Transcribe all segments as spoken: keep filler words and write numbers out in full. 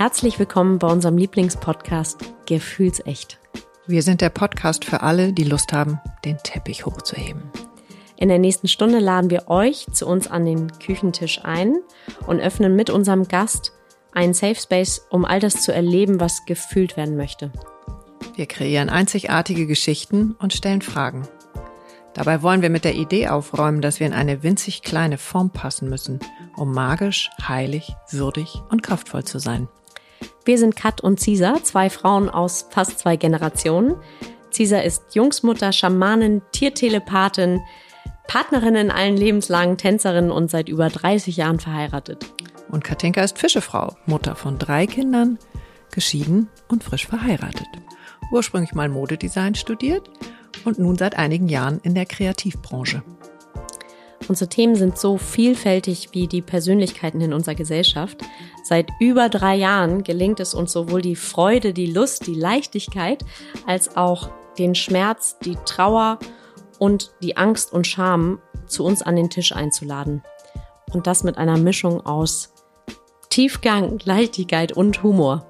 Herzlich willkommen bei unserem Lieblingspodcast Gefühlsecht. Wir sind der Podcast für alle, die Lust haben, den Teppich hochzuheben. In der nächsten Stunde laden wir euch zu uns an den Küchentisch ein und öffnen mit unserem Gast einen Safe Space, um all das zu erleben, was gefühlt werden möchte. Wir kreieren einzigartige Geschichten und stellen Fragen. Dabei wollen wir mit der Idee aufräumen, dass wir in eine winzig kleine Form passen müssen, um magisch, heilig, würdig und kraftvoll zu sein. Wir sind Kat und Cisa, zwei Frauen aus fast zwei Generationen. Cisa ist Jungsmutter, Schamanin, Tiertelepathin, Partnerin in allen Lebenslagen, Tänzerin und seit über dreißig Jahren verheiratet. Und Katinka ist Fischefrau, Mutter von drei Kindern, geschieden und frisch verheiratet. Ursprünglich mal Modedesign studiert und nun seit einigen Jahren in der Kreativbranche. Unsere Themen sind so vielfältig wie die Persönlichkeiten in unserer Gesellschaft. Seit über drei Jahren gelingt es uns sowohl die Freude, die Lust, die Leichtigkeit, als auch den Schmerz, die Trauer und die Angst und Scham zu uns an den Tisch einzuladen. Und das mit einer Mischung aus Tiefgang, Leichtigkeit und Humor.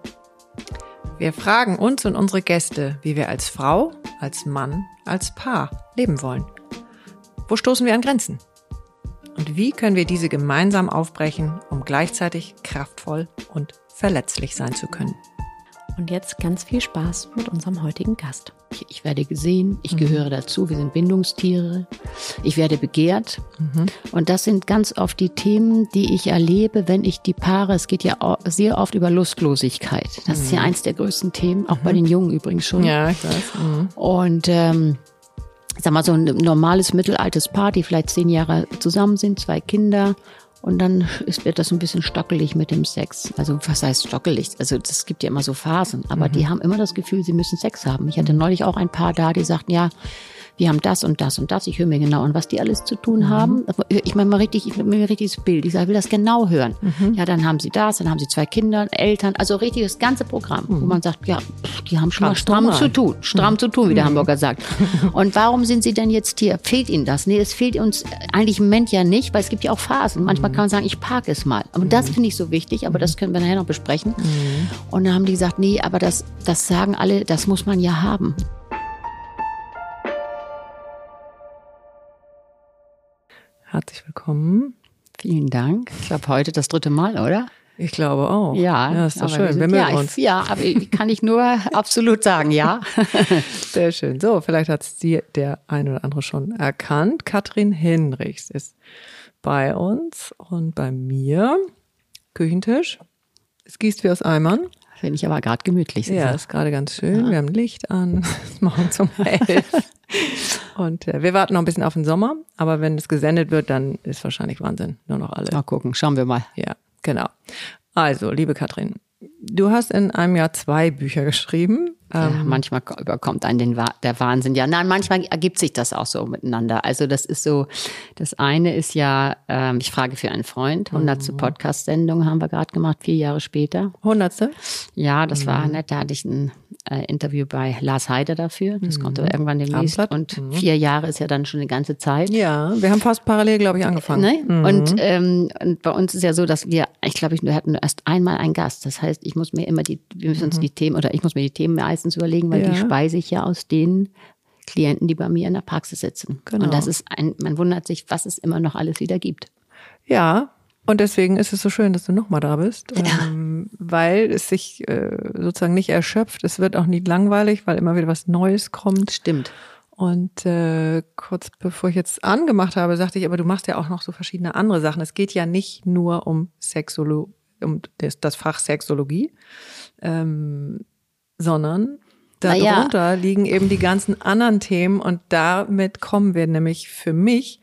Wir fragen uns und unsere Gäste, wie wir als Frau, als Mann, als Paar leben wollen. Wo stoßen wir an Grenzen? Und wie können wir diese gemeinsam aufbrechen, um gleichzeitig kraftvoll und verletzlich sein zu können? Und jetzt ganz viel Spaß mit unserem heutigen Gast. Ich, ich werde gesehen, ich mhm. gehöre dazu, wir sind Bindungstiere, ich werde begehrt. Mhm. Und das sind ganz oft die Themen, die ich erlebe, wenn ich die Paare, es geht ja auch sehr oft über Lustlosigkeit. Das mhm. ist ja eins der größten Themen, auch mhm. bei den Jungen übrigens schon. Ja, ich weiß. Mhm. Und ähm, sag mal, so ein normales mittelaltes Paar, die vielleicht zehn Jahre zusammen sind, zwei Kinder. Und dann ist, wird das ein bisschen stockelig mit dem Sex. Also was heißt stockelig? Also das gibt ja immer so Phasen. Aber mhm. die haben immer das Gefühl, sie müssen Sex haben. Ich hatte neulich auch ein Paar da, die sagten, ja, wir haben das und das und das. Ich höre mir genau an, was die alles zu tun mhm. haben. Ich meine mal richtig, ich mir richtiges Bild. Ich sage, ich will das genau hören. Mhm. Ja, dann haben sie das, dann haben sie zwei Kinder, Eltern. Also richtig das ganze Programm, mhm. wo man sagt, ja, die haben schon mal stramm zu tun. Stramm mhm. zu tun, wie der mhm. Hamburger sagt. Und warum sind sie denn jetzt hier? Fehlt ihnen das? Nee, es fehlt uns eigentlich im Moment ja nicht, weil es gibt ja auch Phasen. Manchmal kann man sagen, ich parke es mal. Aber mhm. das finde ich so wichtig, aber das können wir nachher noch besprechen. Mhm. Und dann haben die gesagt, nee, aber das, das sagen alle, das muss man ja haben. Herzlich willkommen. Vielen Dank. Ich glaube, heute das dritte Mal, oder? Ich glaube auch. Ja, ja ist doch schön. Wir, sind, wir mögen ja, uns. Ich, ja, aber kann ich nur absolut sagen, ja. Sehr schön. So, vielleicht hat es die der ein oder andere schon erkannt. Katrin Hinrichs ist bei uns und bei mir. Küchentisch. Es gießt wie aus Eimern. Finde ich aber gerade gemütlich. Ja, ist gerade ganz schön. Ja. Wir haben Licht an. Es ist morgens um elf. Und äh, wir warten noch ein bisschen auf den Sommer, aber wenn es gesendet wird, dann ist wahrscheinlich Wahnsinn. Nur noch alle. Mal gucken, schauen wir mal. Ja, genau. Also, liebe Katrin, du hast in einem Jahr zwei Bücher geschrieben. Ja, ähm, manchmal überkommt einen den, der Wahnsinn. Ja, nein, manchmal ergibt sich das auch so miteinander. Also das ist so, das eine ist ja, ähm, ich frage für einen Freund, hundertste Podcast-Sendung haben wir gerade gemacht, vier Jahre später. Hundertste? Ja, das mhm. war nett, da hatte ich ein äh, Interview bei Lars Heider dafür, das mhm. kommt aber irgendwann demnächst. Und mhm. vier Jahre ist ja dann schon eine ganze Zeit. Ja, wir haben fast parallel, glaube ich, angefangen. Ne? Mhm. Und, ähm, und bei uns ist ja so, dass wir, ich glaube, wir hatten erst einmal einen Gast. Das heißt, ich muss mir immer die, wir müssen uns die Themen, oder ich muss mir die Themen meistens überlegen, weil ja. die speise ich ja aus den Klienten, die bei mir in der Praxis sitzen. Genau. Und das ist ein, man wundert sich, was es immer noch alles wieder gibt. Ja, und deswegen ist es so schön, dass du nochmal da bist, ja. ähm, weil es sich äh, sozusagen nicht erschöpft. Es wird auch nie langweilig, weil immer wieder was Neues kommt. Stimmt. Und äh, kurz bevor ich jetzt angemacht habe, sagte ich, aber du machst ja auch noch so verschiedene andere Sachen. Es geht ja nicht nur um Sexolo- um das, das Fach Sexologie, ähm, sondern darunter ja. liegen eben die ganzen anderen Themen und damit kommen wir nämlich für mich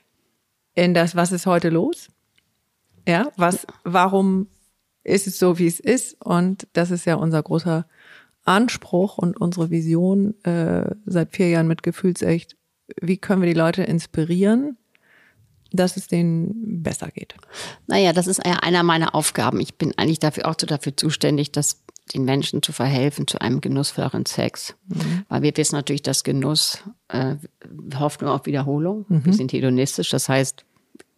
in das, was ist heute los? Ja, was, warum ist es so, wie es ist? Und das ist ja unser großer Anspruch und unsere Vision äh, seit vier Jahren mit Gefühlsecht. Wie können wir die Leute inspirieren, dass es denen besser geht? Naja, das ist ja einer meiner Aufgaben. Ich bin eigentlich dafür auch so dafür zuständig, dass den Menschen zu verhelfen zu einem genussvolleren Sex. Mhm. Weil wir wissen natürlich, dass Genuss äh, hofft nur auf Wiederholung. Mhm. Wir sind hedonistisch, das heißt,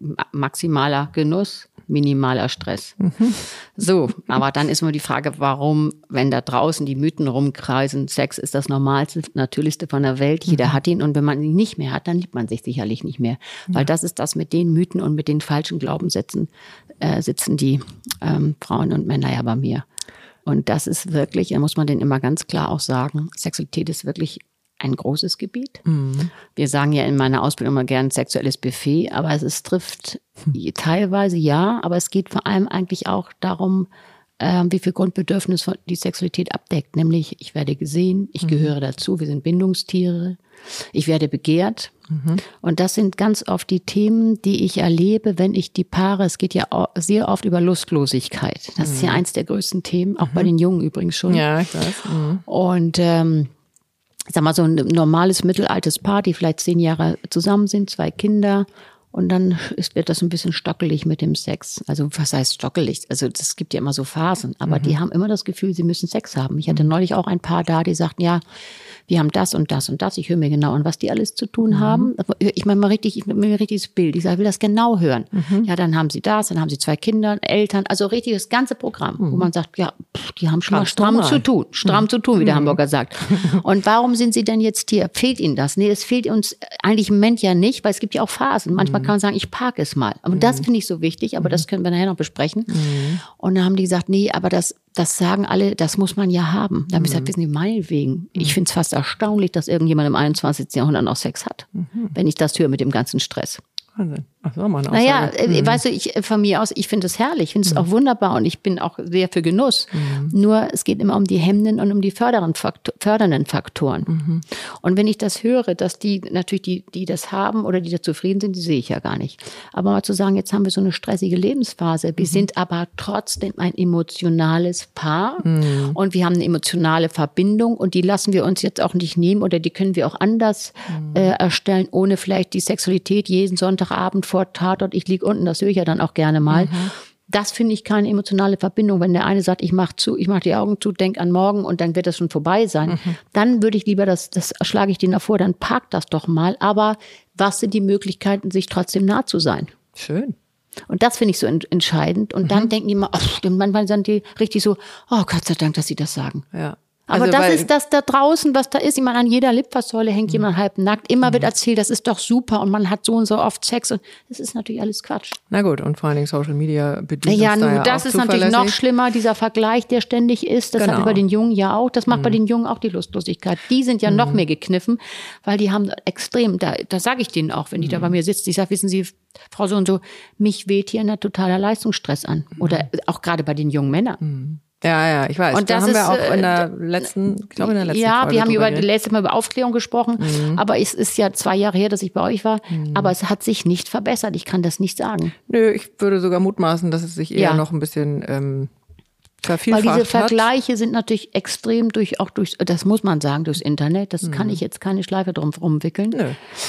maximaler Genuss, minimaler Stress. Mhm. So, aber dann ist immer die Frage, warum, wenn da draußen die Mythen rumkreisen, Sex ist das Normalste, Natürlichste von der Welt, jeder mhm. hat ihn und wenn man ihn nicht mehr hat, dann liebt man sich sicherlich nicht mehr. Ja. Weil das ist das mit den Mythen und mit den falschen Glaubenssätzen äh, sitzen die ähm, Frauen und Männer ja bei mir. Und das ist wirklich, da muss man denen immer ganz klar auch sagen, Sexualität ist wirklich ein großes Gebiet. Mhm. Wir sagen ja in meiner Ausbildung immer gern sexuelles Buffet, aber es ist, trifft hm. teilweise ja, aber es geht vor allem eigentlich auch darum, äh, wie viel Grundbedürfnis die Sexualität abdeckt. Nämlich, ich werde gesehen, ich mhm. gehöre dazu, wir sind Bindungstiere, ich werde begehrt. Mhm. Und das sind ganz oft die Themen, die ich erlebe, wenn ich die Paare, es geht ja sehr oft über Lustlosigkeit. Das mhm. ist ja eins der größten Themen, auch mhm. bei den Jungen übrigens schon. Ja, ich weiß. Mhm. Und ähm, sag mal, so ein normales mittelaltes Paar, die vielleicht zehn Jahre zusammen sind, zwei Kinder. Und dann ist, wird das ein bisschen stockelig mit dem Sex. Also was heißt stockelig? Also es gibt ja immer so Phasen. Aber mhm. die haben immer das Gefühl, sie müssen Sex haben. Ich hatte neulich auch ein Paar da, die sagten, ja, wir haben das und das und das. Ich höre mir genau an, was die alles zu tun mhm. haben. Ich meine mal richtig, ich mir richtiges Bild. Ich sage, ich will das genau hören. Mhm. Ja, dann haben sie das, dann haben sie zwei Kinder, Eltern. Also richtig das ganze Programm, mhm. wo man sagt, ja, pff, die haben schon Ganz mal stramm normal. zu tun. Stramm mhm. zu tun, wie der mhm. Hamburger sagt. Und warum sind sie denn jetzt hier? Fehlt ihnen das? Nee, es fehlt uns eigentlich im Moment ja nicht, weil es gibt ja auch Phasen. Manchmal mhm. kann man sagen, ich parke es mal. Aber mhm. das finde ich so wichtig, aber mhm. das können wir nachher noch besprechen. Mhm. Und dann haben die gesagt, nee, aber das, das sagen alle, das muss man ja haben. Da habe ich gesagt, wissen Sie, meinetwegen. Ich finde es fast erstaunlich, dass irgendjemand im einundzwanzigsten Jahrhundert noch Sex hat, mhm. wenn ich das höre mit dem ganzen Stress. Wahnsinn. Ach so, mal eine naja, mhm. weißt du, ich, von mir aus, ich finde es herrlich, ich finde es mhm. auch wunderbar und ich bin auch sehr für Genuss. Mhm. Nur es geht immer um die hemmenden und um die fördernden, Faktor, fördernden Faktoren. Mhm. Und wenn ich das höre, dass die natürlich, die, die das haben oder die da zufrieden sind, die sehe ich ja gar nicht. Aber mal zu sagen, jetzt haben wir so eine stressige Lebensphase, wir mhm. sind aber trotzdem ein emotionales Paar mhm. und wir haben eine emotionale Verbindung und die lassen wir uns jetzt auch nicht nehmen oder die können wir auch anders mhm. äh, erstellen, ohne vielleicht die Sexualität jeden Sonntag Abend vor Tatort, ich liege unten, das höre ich ja dann auch gerne mal. Mhm. Das finde ich keine emotionale Verbindung. Wenn der eine sagt, ich mache zu, ich mache die Augen zu, denk an morgen und dann wird das schon vorbei sein, mhm. dann würde ich lieber, das, das schlage ich denen davor, dann parkt das doch mal. Aber was sind die Möglichkeiten, sich trotzdem nah zu sein? Schön. Und das finde ich so ent- entscheidend. Und mhm. dann denken die mal, oh, manchmal sind die richtig so, oh Gott sei Dank, dass sie das sagen. Ja. Aber also, das ist das da draußen, was da ist. Ich meine, an jeder Litfaßsäule hängt mhm. jemand halb nackt. Immer mhm. wird erzählt, das ist doch super und man hat so und so oft Sex. Und das ist natürlich alles Quatsch. Na gut, und vor allen Dingen Social Media bedient ja, uns da ja das auch ist natürlich noch schlimmer, dieser Vergleich, der ständig ist. Das genau. hat bei den Jungen ja auch. Das macht mhm. bei den Jungen auch die Lustlosigkeit. Die sind ja mhm. noch mehr gekniffen, weil die haben extrem, da, da sage ich denen auch, wenn die mhm. da bei mir sitzt, ich sage, wissen Sie, Frau so und so, mich weht hier ein totaler Leistungsstress an. Oder auch gerade bei den jungen Männern. Mhm. Ja, ja, ich weiß. Und da das haben ist, wir auch in der letzten, ich glaube in der letzten ja, Folge wir haben über geredet. letztes Mal über Aufklärung gesprochen, mhm. aber es ist ja zwei Jahre her, dass ich bei euch war, mhm. aber es hat sich nicht verbessert. Ich kann das nicht sagen. Nö, ich würde sogar mutmaßen, dass es sich eher ja. noch ein bisschen ähm, vervielfacht Weil diese hat. Vergleiche sind natürlich extrem durch, auch durch, das muss man sagen, durchs Internet. Das mhm. kann ich jetzt keine Schleife drum rumwickeln. Nö.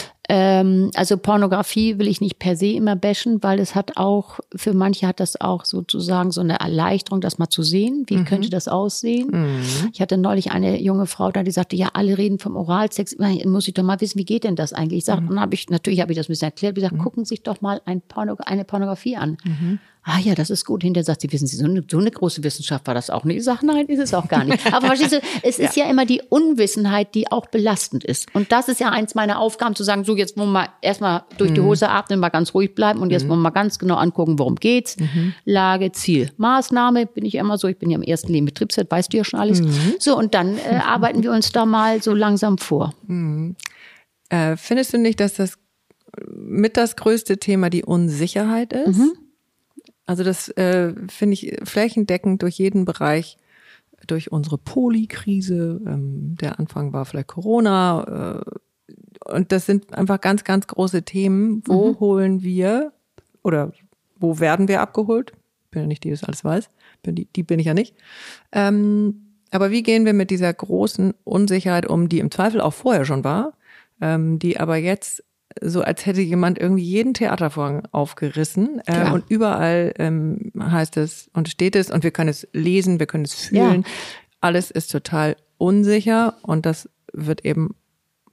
Ähm, also Pornografie will ich nicht per se immer bashen, weil es hat auch, für manche hat das auch sozusagen so eine Erleichterung, das mal zu sehen. Wie mhm. könnte das aussehen? Mhm. Ich hatte neulich eine junge Frau da, die sagte, ja, alle reden vom Oralsex. Muss ich doch mal wissen, wie geht denn das eigentlich? Ich sag, mhm. dann habe ich, natürlich habe ich das ein bisschen erklärt. Ich gesagt, mhm. gucken Sie sich doch mal ein Porno, eine Pornografie an. Mhm. Ah ja, das ist gut. Hinterher sagt sie, wissen Sie, so eine, so eine große Wissenschaft war das auch nicht. Ich sage, nein, ist es auch gar nicht. Aber verstehst du, es ist ja. ja immer die Unwissenheit, die auch belastend ist. Und das ist ja eins meiner Aufgaben, zu sagen, so jetzt wollen wir erstmal durch mhm. die Hose atmen, mal ganz ruhig bleiben und jetzt mhm. wollen wir mal ganz genau angucken, worum geht's. Mhm. Lage, Ziel, Maßnahme, bin ich immer so, ich bin ja im ersten Leben Betriebswirt, weißt du ja schon alles. Mhm. So, und dann äh, arbeiten wir uns da mal so langsam vor. Mhm. Äh, findest du nicht, dass das mit das größte Thema die Unsicherheit ist? Mhm. Also das äh, finde ich flächendeckend durch jeden Bereich, durch unsere Polikrise, ähm, der Anfang war vielleicht Corona, äh, und das sind einfach ganz, ganz große Themen. Wo mhm. holen wir oder wo werden wir abgeholt? Ich bin ja nicht die, die das alles weiß, bin die, die bin ich ja nicht. Ähm, aber wie gehen wir mit dieser großen Unsicherheit um, die im Zweifel auch vorher schon war, ähm, die aber jetzt so als hätte jemand irgendwie jeden Theatervorhang aufgerissen äh, und überall ähm, heißt es und steht es und wir können es lesen, wir können es fühlen. Ja. Alles ist total unsicher und das wird eben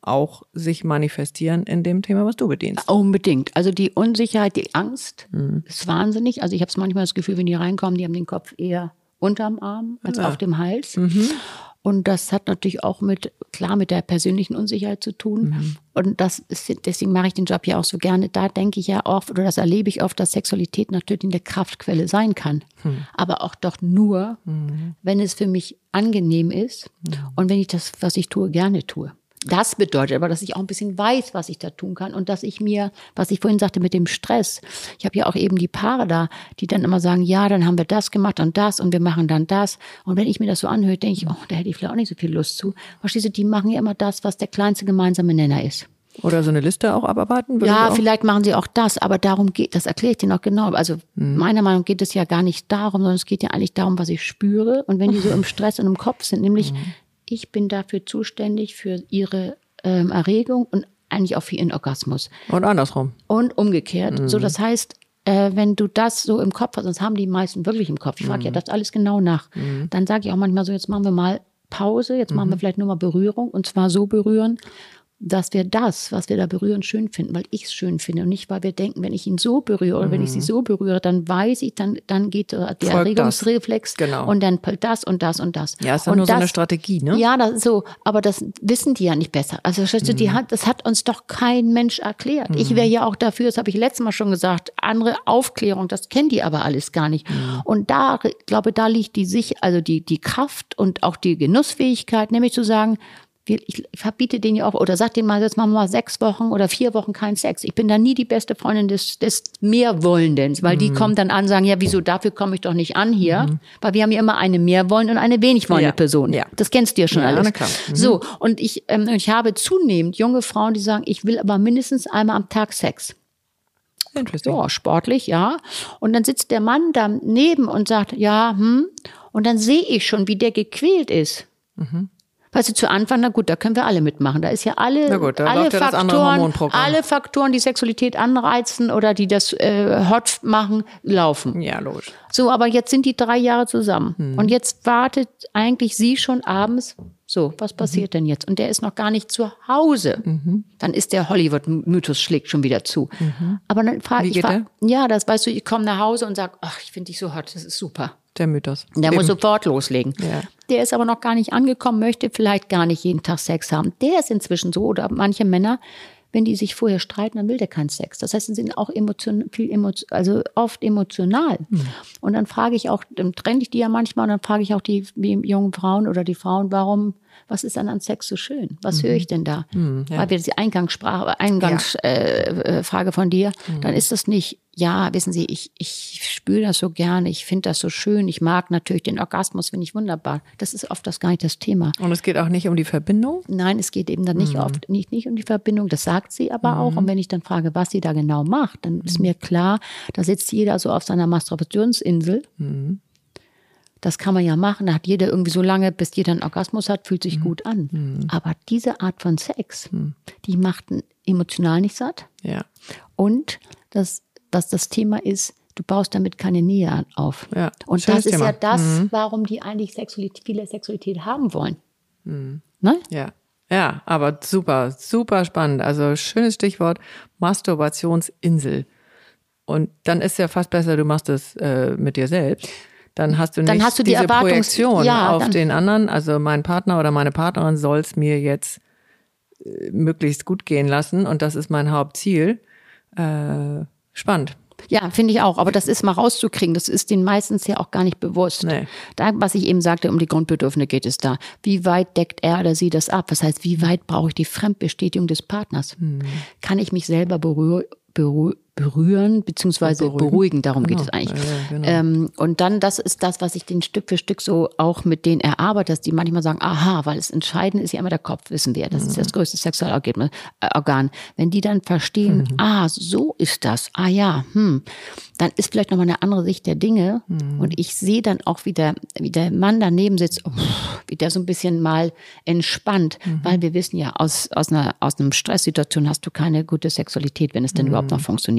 auch sich manifestieren in dem Thema, was du bedienst. Unbedingt. Also die Unsicherheit, die Angst mhm. ist wahnsinnig. Also ich habe manchmal das Gefühl, wenn die reinkommen, die haben den Kopf eher unterm Arm als ja. auf dem Hals. Mhm. Und das hat natürlich auch mit, klar, mit der persönlichen Unsicherheit zu tun. Mhm. Und das ist, deswegen mache ich den Job ja auch so gerne. Da denke ich ja oft, oder das erlebe ich oft, dass Sexualität natürlich eine Kraftquelle sein kann. Mhm. Aber auch doch nur, mhm. wenn es für mich angenehm ist mhm. und wenn ich das, was ich tue, gerne tue. Das bedeutet aber, dass ich auch ein bisschen weiß, was ich da tun kann und dass ich mir, was ich vorhin sagte mit dem Stress, ich habe ja auch eben die Paare da, die dann immer sagen, ja, dann haben wir das gemacht und das und wir machen dann das. Und wenn ich mir das so anhöre, denke ich, oh, da hätte ich vielleicht auch nicht so viel Lust zu. Verstehst du, die machen ja immer das, was der kleinste gemeinsame Nenner ist. Oder so eine Liste auch abarbeiten? Ja, vielleicht machen sie auch das, aber darum geht, das erkläre ich dir noch genau. Also mhm. meiner Meinung nach geht es ja gar nicht darum, sondern es geht ja eigentlich darum, was ich spüre. Und wenn die so im Stress und im Kopf sind, nämlich mhm. ich bin dafür zuständig für ihre ähm, Erregung und eigentlich auch für ihren Orgasmus. Und andersrum. Und umgekehrt. Mhm. So, das heißt, äh, wenn du das so im Kopf hast, sonst haben die meisten wirklich im Kopf. Ich frage mhm. ja das alles genau nach. Mhm. Dann sage ich auch manchmal so, jetzt machen wir mal Pause, jetzt mhm. machen wir vielleicht nur mal Berührung und zwar so berühren, dass wir das, was wir da berühren, schön finden, weil ich es schön finde und nicht, weil wir denken, wenn ich ihn so berühre oder mhm. wenn ich sie so berühre, dann weiß ich, dann, dann geht der Folgt Erregungsreflex genau. und dann das und das und das. Ja, ist dann und nur das, so eine Strategie, ne? Ja, das so, aber das wissen die ja nicht besser. Also mhm. die hat, das hat uns doch kein Mensch erklärt. Mhm. Ich wäre ja auch dafür, das habe ich letztes Mal schon gesagt, andere Aufklärung, das kennen die aber alles gar nicht. Mhm. Und da, ich glaube, da liegt die sich, also die, die Kraft und auch die Genussfähigkeit, nämlich zu sagen, ich verbiete denen ja auch, oder sag denen mal, jetzt machen wir mal sechs Wochen oder vier Wochen kein Sex. Ich bin da nie die beste Freundin des, des Mehrwollenden, weil mhm. die kommen dann an und sagen, ja, wieso, dafür komme ich doch nicht an hier, mhm. weil wir haben ja immer eine Mehrwollende und eine wenig wollende ja. Person. Ja. Das kennst du ja schon ja, alles. Mhm. So, und ich, ähm, ich habe zunehmend junge Frauen, die sagen, ich will aber mindestens einmal am Tag Sex. Interesting. Ja, sportlich, ja. Und dann sitzt der Mann daneben und sagt, ja, hm, und dann sehe ich schon, wie der gequält ist. Mhm. Weißt du, zu Anfang, na gut, da können wir alle mitmachen. Da ist ja alle, na gut, da alle läuft ja das andere Faktoren, Hormonprogramm. alle Faktoren, die Sexualität anreizen oder die das äh, hot machen, laufen. Ja, logisch. So, aber jetzt sind die drei Jahre zusammen. Mhm. Und jetzt wartet eigentlich sie schon abends, so, was passiert mhm. denn jetzt? Und der ist noch gar nicht zu Hause. Mhm. Dann ist der Hollywood-Mythos schlägt schon wieder zu. Mhm. Aber dann frage ich, frag, ja, das weißt du, ich komme nach Hause und sage, ach, ich finde dich so hot, das ist super. Der Mythos. Der Eben. muss sofort loslegen. Ja. Der ist aber noch gar nicht angekommen, möchte vielleicht gar nicht jeden Tag Sex haben. Der ist inzwischen so, oder manche Männer, wenn die sich vorher streiten, dann will der keinen Sex. Das heißt, sie sind auch emotion, viel emotion, also oft emotional. Mhm. Und dann frage ich auch, dann trenne ich die ja manchmal, und dann frage ich auch die, die jungen Frauen oder die Frauen, warum, was ist dann an Sex so schön? Was mhm. höre ich denn da? Mhm, ja. Weil wir die Eingangssprache, Eingangsfrage ja. äh, von dir, mhm. dann ist das nicht, ja, wissen Sie, ich, ich spüre das so gerne, ich finde das so schön, ich mag natürlich den Orgasmus, finde ich wunderbar. Das ist oft das gar nicht das Thema. Und es geht auch nicht um die Verbindung? Nein, es geht eben dann nicht mhm. oft nicht, nicht um die Verbindung, das sagt sie aber mhm. auch. Und wenn ich dann frage, was sie da genau macht, dann mhm. ist mir klar, da sitzt jeder so auf seiner Masturbationsinsel. Mhm. Das kann man ja machen, da hat jeder irgendwie so lange, bis jeder einen Orgasmus hat, fühlt sich mhm. gut an. Mhm. Aber diese Art von Sex, mhm. die macht emotional nicht satt. Ja. Und das was das Thema ist, du baust damit keine Nähe auf. Ja, und das ist Thema. ja das, mhm. warum die eigentlich Sexualität, viele Sexualität haben wollen. Mhm. Ne? Ja. Ja, aber super, super spannend. Also schönes Stichwort, Masturbationsinsel. Und dann ist ja fast besser, du machst es äh, mit dir selbst. Dann hast du nicht dann hast du die diese Erwartungs- Projektion ja, auf dann, den anderen. Also mein Partner oder meine Partnerin soll es mir jetzt äh, möglichst gut gehen lassen. Und das ist mein Hauptziel. Äh, Spannend. Ja, finde ich auch. Aber das ist mal rauszukriegen. Das ist denen meistens ja auch gar nicht bewusst. Nee. Da, was ich eben sagte, um die Grundbedürfnisse geht es da. Wie weit deckt er oder sie das ab? Das heißt, wie weit brauche ich die Fremdbestätigung des Partners? Hm. Kann ich mich selber berühren? Berühr, berühren, beziehungsweise beruhigen, beruhigen, darum genau. geht es eigentlich. Ja, genau. ähm, und dann, das ist das, was ich den Stück für Stück so auch mit denen erarbeite, dass die manchmal sagen, aha, weil es entscheidend ist ja immer der Kopf, wissen wir, das mhm. ist das größte Sexualorgan. Wenn die dann verstehen, mhm. ah, so ist das, ah ja, hm, dann ist vielleicht nochmal eine andere Sicht der Dinge mhm. und ich sehe dann auch, wie der, wie der Mann daneben sitzt, oh, wie der so ein bisschen mal entspannt, mhm. weil wir wissen ja, aus, aus einer, aus einer Stresssituation hast du keine gute Sexualität, wenn es denn mhm. überhaupt noch funktioniert.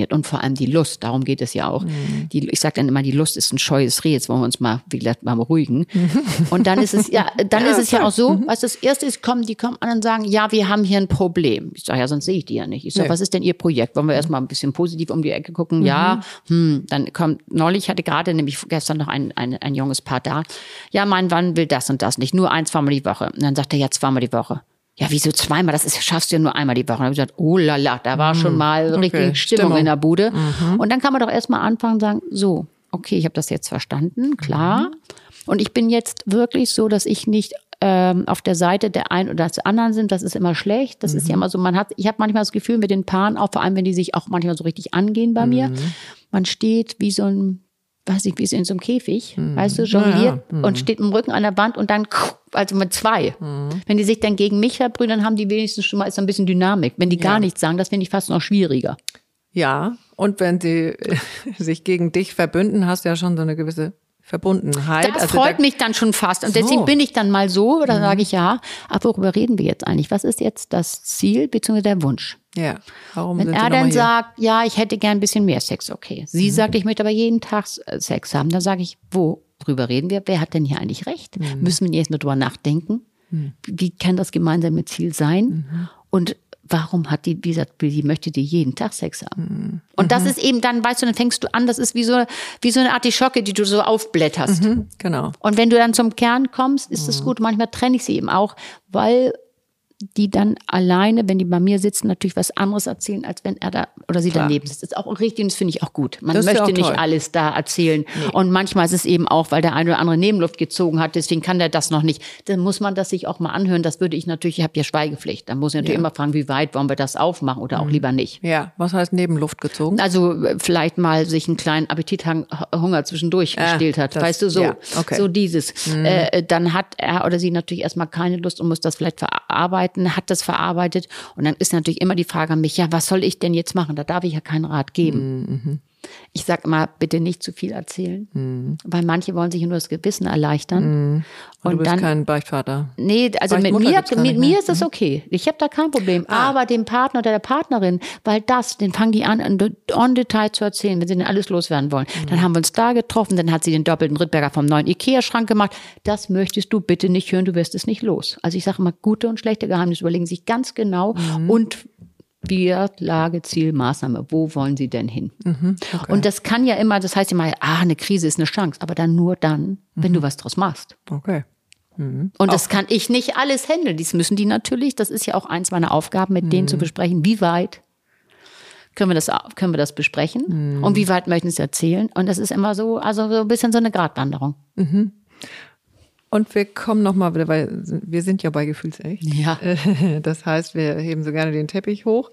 funktioniert. Und vor allem die Lust, darum geht es ja auch. Mhm. Die, ich sage dann immer, die Lust ist ein scheues Reh, jetzt wollen wir uns mal, wie gesagt, mal beruhigen. Und dann ist es ja, dann ja, ist es ja auch so, mhm. was das Erste ist, kommen, die kommen an und sagen, ja, wir haben hier ein Problem. Ich sage, ja, sonst sehe ich die ja nicht. Ich sage, nee. was ist denn Ihr Projekt? Wollen wir erstmal ein bisschen positiv um die Ecke gucken? Mhm. Ja, hm, dann kommt, neulich hatte gerade nämlich gestern noch ein, ein, ein junges Paar da. Ja, mein Mann will das und das nicht, nur ein, zweimal die Woche. Und dann sagt er, ja, zweimal die Woche. Ja, wieso zweimal? Das ist, schaffst du ja nur einmal die Woche. Und dann habe ich gesagt, oh lala, da war schon mal okay. richtige Stimmung, Stimmung in der Bude. Mhm. Und dann kann man doch erstmal anfangen und sagen, so, okay, ich habe das jetzt verstanden, klar. Mhm. Und ich bin jetzt wirklich so, dass ich nicht ähm, auf der Seite der einen oder des anderen sind. Das ist immer schlecht. Das mhm. ist ja immer so, man hat, ich habe manchmal das Gefühl mit den Paaren, auch vor allem, wenn die sich auch manchmal so richtig angehen bei mhm. mir, man steht wie so ein, weiß ich, wie so in so einem Käfig, mhm. weißt du, jongliert ja, ja. und steht mit dem Rücken an der Wand und dann, also mit zwei. Mhm. Wenn die sich dann gegen mich verbrühen, dann haben die wenigstens schon mal ist ein bisschen Dynamik. Wenn die ja. gar nichts sagen, das finde ich fast noch schwieriger. Ja, und wenn sie sich gegen dich verbünden, hast du ja schon so eine gewisse Verbundenheit. Das also freut da, mich dann schon fast. Und so. deswegen bin ich dann mal so, da mhm. sage ich ja, aber worüber reden wir jetzt eigentlich? Was ist jetzt das Ziel bzw. der Wunsch? Ja, warum Wenn sind er Sie dann hier? sagt, ja, ich hätte gern ein bisschen mehr Sex, okay. Sie mhm. sagt, ich möchte aber jeden Tag Sex haben. Dann sage ich, worüber reden wir? Wer hat denn hier eigentlich recht? Mhm. Müssen wir jetzt nur drüber nachdenken? Mhm. Wie kann das gemeinsame Ziel sein? Mhm. Und warum hat die, wie gesagt, die möchte die jeden Tag Sex haben? Mhm. Und das ist eben dann, weißt du, dann fängst du an, das ist wie so, wie so eine Artischocke, die du so aufblätterst. Mhm, genau. Und wenn du dann zum Kern kommst, ist es mhm. gut. Manchmal trenne ich sie eben auch, weil die dann alleine, wenn die bei mir sitzen, natürlich was anderes erzählen, als wenn er da oder sie Klar. daneben sitzt. Das ist auch richtig und das finde ich auch gut. Man möchte ja nicht toll. alles da erzählen. Nee. Und manchmal ist es eben auch, weil der eine oder andere Nebenluft gezogen hat, deswegen kann der das noch nicht. Dann muss man das sich auch mal anhören. Das würde ich natürlich, ich habe ja Schweigepflicht. Dann muss ich natürlich ja. immer fragen, wie weit wollen wir das aufmachen oder auch mhm. lieber nicht. Ja, was heißt Nebenluft gezogen? Also vielleicht mal sich einen kleinen Appetithunger zwischendurch ja, gestillt hat. Das, weißt du, so, ja. okay. so dieses. Mhm. Äh, dann hat er oder sie natürlich erstmal keine Lust und muss das vielleicht verarbeiten. Hat das verarbeitet und dann ist natürlich immer die Frage an mich, ja, was soll ich denn jetzt machen? Da darf ich ja keinen Rat geben. Mhm. Ich sage immer, bitte nicht zu viel erzählen, mhm. weil manche wollen sich nur das Gewissen erleichtern. Mhm. Und, und du bist dann, kein Beichtvater. Nee, also mit mir, mit mir ist das okay. Ich habe da kein Problem. Ah. Aber dem Partner oder der Partnerin, weil das, den fangen die an, en Detail zu erzählen, wenn sie denn alles loswerden wollen. Mhm. Dann haben wir uns da getroffen, dann hat sie den doppelten Rittberger vom neuen Ikea-Schrank gemacht. Das möchtest du bitte nicht hören, du wirst es nicht los. Also ich sage immer, gute und schlechte Geheimnisse überlegen sich ganz genau mhm. und Wert, Lage, Ziel, Maßnahme. Wo wollen Sie denn hin? Mhm, okay. Und das kann ja immer, das heißt immer, ah, eine Krise ist eine Chance, aber dann nur dann, wenn mhm. du was draus machst. Okay. Mhm. Und das auch. Kann ich nicht alles handeln. Dies müssen die natürlich, das ist ja auch eins meiner Aufgaben, mit mhm. denen zu besprechen, wie weit können wir das, können wir das besprechen mhm. und wie weit möchten Sie erzählen. Und das ist immer so, also so ein bisschen so eine Gratwanderung. Mhm. Und wir kommen nochmal wieder, weil wir sind ja bei Gefühlsecht. Ja. Das heißt, wir heben so gerne den Teppich hoch.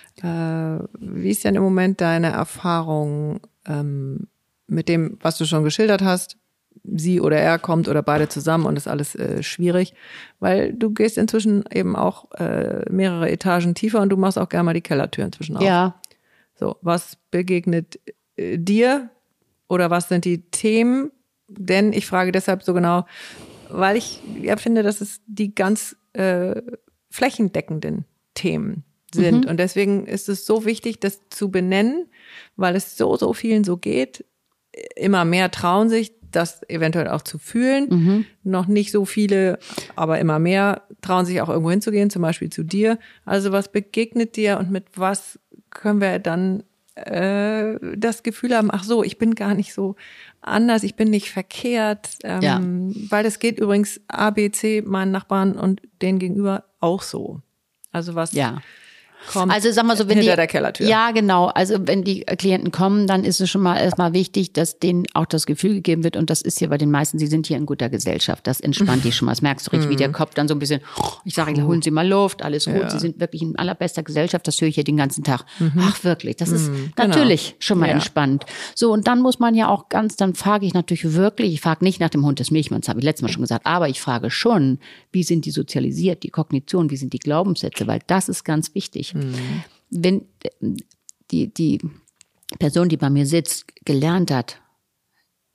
Wie ist denn im Moment deine Erfahrung mit dem, was du schon geschildert hast? Sie oder er kommt oder beide zusammen und ist alles schwierig, weil du gehst inzwischen eben auch mehrere Etagen tiefer und du machst auch gerne mal die Kellertür inzwischen auf. Ja. So, was begegnet dir oder was sind die Themen? Denn ich frage deshalb so genau, weil ich ja finde, dass es die ganz äh, flächendeckenden Themen sind. Mhm. Und deswegen ist es so wichtig, das zu benennen, weil es so, so vielen so geht. Immer mehr trauen sich, das eventuell auch zu fühlen. Mhm. Noch nicht so viele, aber immer mehr trauen sich auch irgendwo hinzugehen, zum Beispiel zu dir. Also was begegnet dir und mit was können wir dann äh, das Gefühl haben, ach so, ich bin gar nicht so anders, ich bin nicht verkehrt, ähm, ja. weil das geht übrigens A, B, C, meinen Nachbarn und denen gegenüber auch so. Also was ja. kommt also sag mal so, wenn hinter die, der Kellertür. Ja, genau. Also wenn die Klienten kommen, dann ist es schon mal erstmal wichtig, dass denen auch das Gefühl gegeben wird, und das ist hier bei den meisten, sie sind hier in guter Gesellschaft. Das entspannt die schon mal. Das merkst du richtig, wie der Kopf dann so ein bisschen, ich sage, holen Sie mal Luft, alles gut. Ja. Sie sind wirklich in allerbester Gesellschaft. Das höre ich hier den ganzen Tag. Mhm. Ach wirklich, das ist mhm, natürlich genau. schon mal ja. entspannt. So, und dann muss man ja auch ganz, dann frage ich natürlich wirklich, ich frage nicht nach dem Hund des Milchmanns, habe ich letztes Mal schon gesagt, aber ich frage schon, wie sind die sozialisiert, die Kognition, wie sind die Glaubenssätze, weil das ist ganz wichtig. Mhm. Wenn die, die Person, die bei mir sitzt, gelernt hat,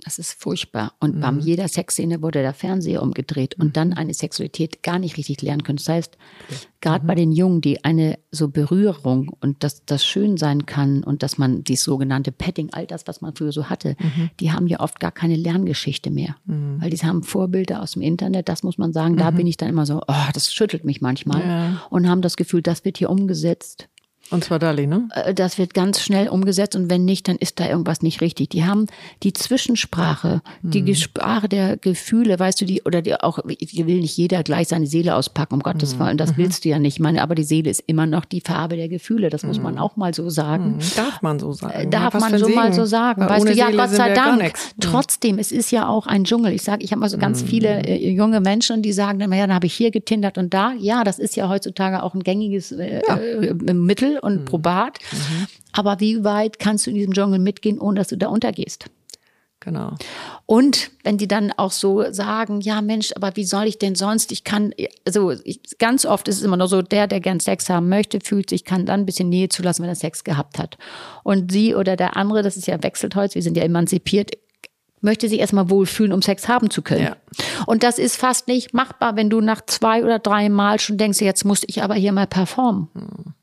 Das ist furchtbar. Und mhm. bei jeder Sexszene wurde der Fernseher umgedreht und dann eine Sexualität gar nicht richtig lernen können. Das heißt, okay. gerade mhm. bei den Jungen, die eine so Berührung und dass das schön sein kann und dass man die sogenannte Petting, all das, was man früher so hatte, mhm. die haben ja oft gar keine Lerngeschichte mehr. Mhm. Weil die haben Vorbilder aus dem Internet, das muss man sagen, da mhm. bin ich dann immer so, oh, das schüttelt mich manchmal. Ja. Und haben das Gefühl, das wird hier umgesetzt. Und zwar Dali, ne? Das wird ganz schnell umgesetzt und wenn nicht, dann ist da irgendwas nicht richtig. Die haben die Zwischensprache, mhm. die Sprache der Gefühle, weißt du, die, oder die auch, die will nicht jeder gleich seine Seele auspacken, um Gottes Willen, das mhm. willst du ja nicht. Ich meine, aber die Seele ist immer noch die Farbe der Gefühle, das muss man auch mal so sagen. Mhm. Darf man so sagen. Darf man so Segen. mal so sagen. Weil weißt du, ja, Seele Gott sei Dank. Trotzdem, es ist ja auch ein Dschungel. Ich sage, ich habe mal so ganz mhm. viele äh, junge Menschen, die sagen dann, ja, dann habe ich hier getindert und da. Ja, das ist ja heutzutage auch ein gängiges äh, ja. äh, Mittel und mhm. probat. Mhm. Aber wie weit kannst du in diesem Dschungel mitgehen, ohne dass du da untergehst? Genau. Und wenn die dann auch so sagen, ja Mensch, aber wie soll ich denn sonst, ich kann, also ich, ganz oft ist es immer nur so, der, der gern Sex haben möchte, fühlt sich, kann dann ein bisschen Nähe zulassen, wenn er Sex gehabt hat. Und sie oder der andere, das ist ja wechselt heute, wir sind ja emanzipiert, möchte sich erstmal wohlfühlen, um Sex haben zu können. Ja. Und das ist fast nicht machbar, wenn du nach zwei oder drei Mal schon denkst, jetzt muss ich aber hier mal performen. Mhm.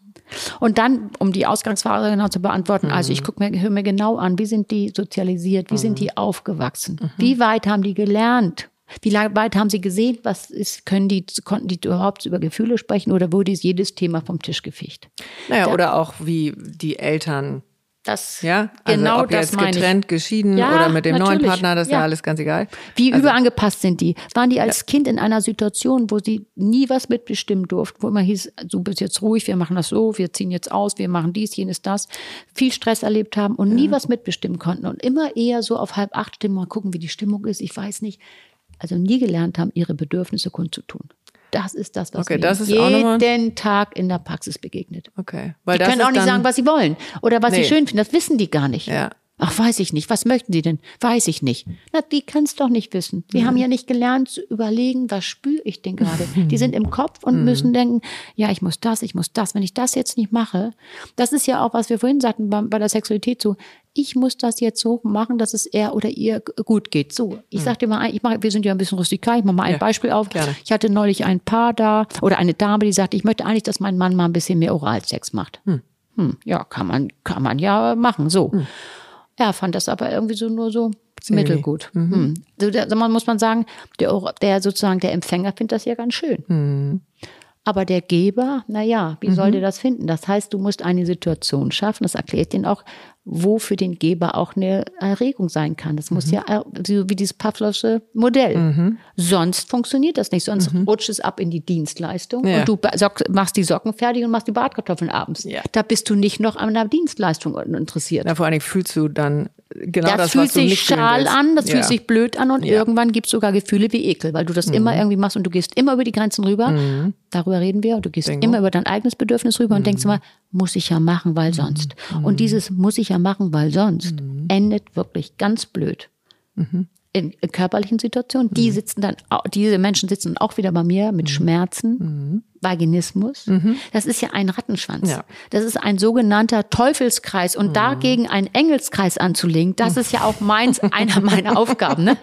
Und dann, um die Ausgangsfrage genau zu beantworten, mhm. also ich gucke mir, höre mir genau an, wie sind die sozialisiert, wie mhm. sind die aufgewachsen, mhm. wie weit haben die gelernt, wie weit haben sie gesehen, was ist, können die, konnten die überhaupt über Gefühle sprechen oder wurde jedes Thema vom Tisch gefegt? Naja, da, oder auch wie die Eltern. Das, ja, also genau ob jetzt das meine getrennt, ich. geschieden Ja, oder mit dem natürlich. neuen Partner, das ist ja, ja alles ganz egal. Wie also, überangepasst sind die? Waren die als ja. Kind in einer Situation, wo sie nie was mitbestimmen durften, wo immer hieß, du bist jetzt ruhig, wir machen das so, wir ziehen jetzt aus, wir machen dies, jenes, das, viel Stress erlebt haben und ja. nie was mitbestimmen konnten und immer eher so auf halb acht Stimmen mal gucken, wie die Stimmung ist, ich weiß nicht. Also nie gelernt haben, ihre Bedürfnisse kundzutun. Das ist das, was okay, mir das ist jeden Tag in der Praxis begegnet. Okay. Weil die das können auch nicht sagen, was sie wollen oder was nee. sie schön finden. Das wissen die gar nicht. Ja. Ach, weiß ich nicht. Was möchten Sie denn? Weiß ich nicht. Na, die können es doch nicht wissen. Die mhm. haben ja nicht gelernt zu überlegen, was spüre ich denn gerade. Die sind im Kopf und mhm. müssen denken, ja, ich muss das, ich muss das. Wenn ich das jetzt nicht mache, das ist ja auch, was wir vorhin sagten bei, bei der Sexualität so, ich muss das jetzt so machen, dass es er oder ihr gut geht. So, ich mhm. sag dir mal, ich mach, wir sind ja ein bisschen rustikal, ich mache mal ein ja, Beispiel auf. Gerne. Ich hatte neulich ein Paar da oder eine Dame, die sagte, ich möchte eigentlich, dass mein Mann mal ein bisschen mehr Oralsex macht. Mhm. Hm, ja, kann man, kann man ja machen, so. Mhm. Er fand das aber irgendwie so nur so mittelgut. Mhm. Hm. So, da muss man sagen, der, der sozusagen der Empfänger findet das ja ganz schön. Mhm. Aber der Geber, na ja, wie mhm. soll der das finden? Das heißt, du musst eine Situation schaffen, das erklärt den auch, wo für den Geber auch eine Erregung sein kann. Das mhm. muss ja, so wie dieses Pavlovsche Modell. Mhm. Sonst funktioniert das nicht. Sonst mhm. rutscht es ab in die Dienstleistung ja. und du machst die Socken fertig und machst die Bartkartoffeln abends. Ja. Da bist du nicht noch an der Dienstleistung interessiert. Ja, vor allen Dingen fühlst du dann genau das, das fühlt was du sich nicht schal an, das ja. fühlt sich blöd an und ja. irgendwann gibt es sogar Gefühle wie Ekel, weil du das mhm. immer irgendwie machst und du gehst immer über die Grenzen rüber. Mhm. Darüber reden wir. Und du gehst Bingo. immer über dein eigenes Bedürfnis rüber mhm. und denkst immer, muss ich ja machen, weil sonst. Mhm. Und dieses muss ich ja machen, weil sonst mhm. endet wirklich ganz blöd. Mhm. In, in körperlichen Situationen. Die mhm. sitzen dann, diese Menschen sitzen auch wieder bei mir mit mhm. Schmerzen, mhm. Vaginismus. Mhm. Das ist ja ein Rattenschwanz. Ja. Das ist ein sogenannter Teufelskreis. Und mhm. dagegen einen Engelskreis anzulegen, das ist ja auch meins, einer meiner Aufgaben. Ne?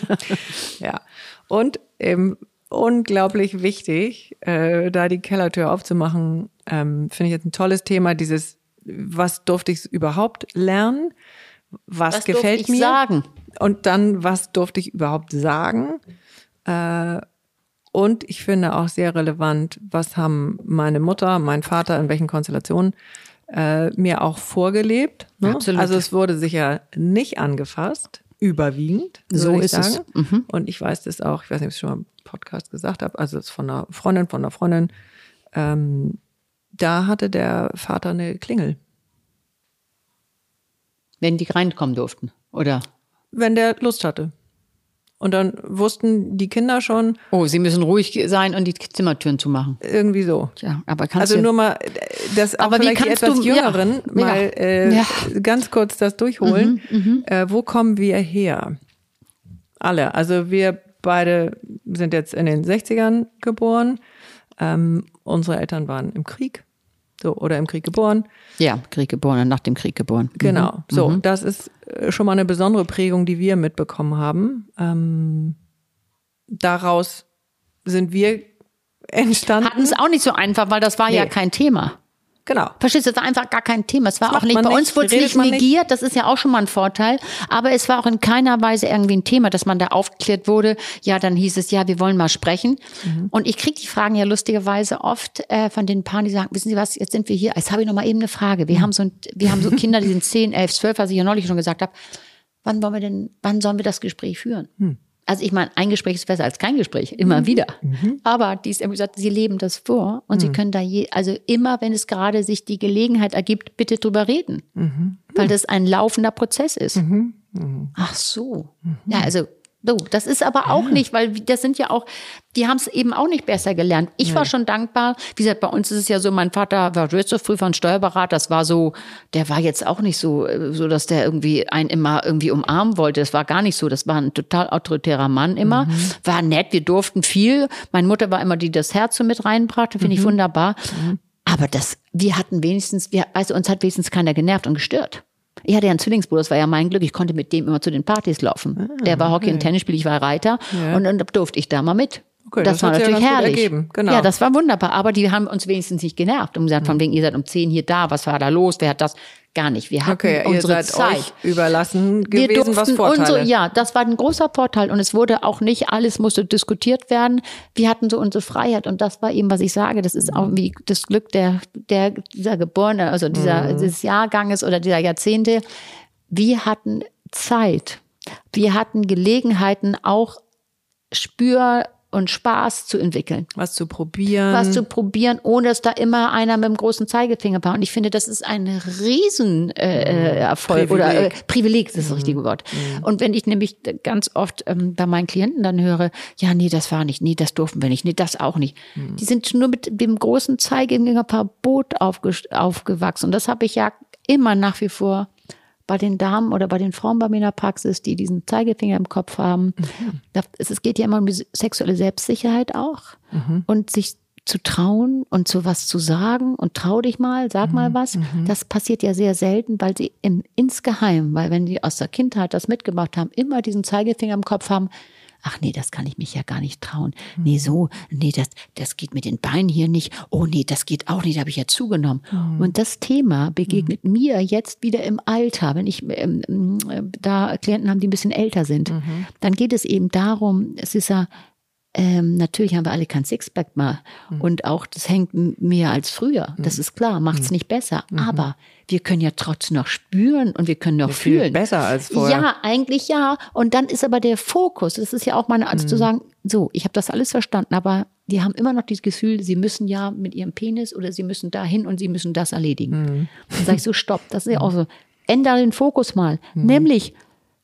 Ja. Und eben unglaublich wichtig, äh, da die Kellertür aufzumachen, ähm, finde ich jetzt ein tolles Thema, dieses, was durfte ich überhaupt lernen? Was, was gefällt durfte ich mir? sagen? Und dann, was durfte ich überhaupt sagen? Äh, und ich finde auch sehr relevant, was haben meine Mutter, mein Vater, in welchen Konstellationen äh, mir auch vorgelebt. Ne? Absolut. Also es wurde sicher nicht angefasst, überwiegend. So ist sagen. es. Mhm. Und ich weiß das auch, ich weiß nicht, ob ich es schon mal im Podcast gesagt habe, also es ist von einer Freundin, von einer Freundin, ähm, da hatte der Vater eine Klingel. Wenn die reinkommen durften, oder? Wenn der Lust hatte. Und dann wussten die Kinder schon. Oh, sie müssen ruhig sein und die Zimmertüren zumachen. Irgendwie so. Tja, aber kannst also du, nur mal, das auch aber vielleicht wie die kannst etwas du, Jüngeren ja, mal äh, ja. ganz kurz das durchholen. Mhm, äh, wo kommen wir her? Alle. Also wir beide sind jetzt in den sechzigern geboren. Ähm, unsere Eltern waren im Krieg. So, oder im Krieg geboren. Ja, Krieg geboren, nach dem Krieg geboren. Genau. Mhm. So, mhm. das ist schon mal eine besondere Prägung, die wir mitbekommen haben. Ähm, daraus sind wir entstanden. Hatten es auch nicht so einfach, weil das war nee. ja kein Thema. Genau. Verstehst du, das war einfach gar kein Thema. Es war das auch nicht, bei nicht. uns wurde es nicht negiert, nicht. Das ist ja auch schon mal ein Vorteil. Aber es war auch in keiner Weise irgendwie ein Thema, dass man da aufgeklärt wurde. Ja, dann hieß es, ja, wir wollen mal sprechen. Mhm. Und ich kriege die Fragen ja lustigerweise oft äh, von den Paaren, die sagen, wissen Sie was, jetzt sind wir hier, jetzt habe ich noch mal eben eine Frage. Wir mhm. haben so ein, wir haben so Kinder, die sind zehn, elf, zwölf, was ich ja neulich schon gesagt habe. Wann wollen wir denn, wann sollen wir das Gespräch führen? Mhm. Also ich meine, ein Gespräch ist besser als kein Gespräch, immer mhm. wieder. Mhm. Aber die ist irgendwie gesagt, sie leben das vor und mhm. sie können da je, also immer, wenn es gerade sich die Gelegenheit ergibt, bitte drüber reden, mhm. weil das ein laufender Prozess ist. Mhm. Mhm. Ach so, mhm. ja, also so, das ist aber auch ja. nicht, weil das sind ja auch, die haben es eben auch nicht besser gelernt. Ich nee. war schon dankbar. Wie gesagt, bei uns ist es ja so, mein Vater war Wirtschaftsprüfer und Steuerberater. Das war so, der war jetzt auch nicht so, so dass der irgendwie einen immer irgendwie umarmen wollte. Das war gar nicht so. Das war ein total autoritärer Mann immer. Mhm. War nett, wir durften viel. Meine Mutter war immer die, die das Herz so mit reinbrachte. Finde mhm. ich wunderbar. Mhm. Aber das, wir hatten wenigstens, wir, also uns hat wenigstens keiner genervt und gestört. Ich hatte ja einen Zwillingsbruder, das war ja mein Glück. Ich konnte mit dem immer zu den Partys laufen. Ah, der war Hockey- okay. und Tennisspieler, ich war Reiter. Ja. Und dann durfte ich da mal mit. Okay, das, das war natürlich ja herrlich. Genau. Ja, das war wunderbar. Aber die haben uns wenigstens nicht genervt und gesagt, mhm. von wegen, ihr seid um zehn hier da, was war da los, wer hat das? Gar nicht. Wir hatten okay, unsere ihr seid Zeit. Euch überlassen gewesen, wir durften was Vorteile. Unsere, ja, das war ein großer Vorteil. Und es wurde auch nicht, alles musste diskutiert werden. Wir hatten so unsere Freiheit. Und das war eben, was ich sage, das ist auch wie das Glück der, der, dieser Geborene, also dieser, mhm. dieses Jahrganges oder dieser Jahrzehnte. Wir hatten Zeit. Wir hatten Gelegenheiten, auch Spür und Spaß zu entwickeln. Was zu probieren. Was zu probieren, ohne dass da immer einer mit dem großen Zeigefinger war. Und ich finde, das ist ein riesen äh, Erfolg Privileg. oder äh, Privileg, das ist das richtige Wort. Mhm. Und wenn ich nämlich ganz oft ähm, bei meinen Klienten dann höre, ja, nee, das war nicht, nee, das durften wir nicht, nee, das auch nicht. Mhm. Die sind nur mit dem großen Zeigefingerverbot aufge- aufgewachsen. Und das habe ich ja immer nach wie vor bei den Damen oder bei den Frauen bei mir in der Praxis, die diesen Zeigefinger im Kopf haben. Mhm. Es geht ja immer um die sexuelle Selbstsicherheit auch. Mhm. Und sich zu trauen und zu was zu sagen und trau dich mal, sag mhm. mal was. Mhm. Das passiert ja sehr selten, weil sie im, insgeheim, weil wenn die aus der Kindheit das mitgemacht haben, immer diesen Zeigefinger im Kopf haben, ach nee, das kann ich mich ja gar nicht trauen. Nee, so, nee, das, das geht mit den Beinen hier nicht. Oh nee, das geht auch nicht, da habe ich ja zugenommen. Mhm. Und das Thema begegnet mhm. mir jetzt wieder im Alter, wenn ich ähm, da Klienten habe, die ein bisschen älter sind. Mhm. Dann geht es eben darum, es ist ja, Ähm, natürlich haben wir alle kein Sixpack mehr mhm. und auch das hängt mehr als früher, das ist klar, macht's mhm. nicht besser, mhm. aber wir können ja trotzdem noch spüren und wir können noch wir fühlen. Besser als vorher. Ja, eigentlich ja, und dann ist aber der Fokus, das ist ja auch meine Art mhm. zu sagen, so, ich habe das alles verstanden, aber die haben immer noch dieses Gefühl, sie müssen ja mit ihrem Penis oder sie müssen dahin und sie müssen das erledigen. Mhm. Dann sage ich so, stopp, das ist ja auch so, ändere den Fokus mal, mhm. nämlich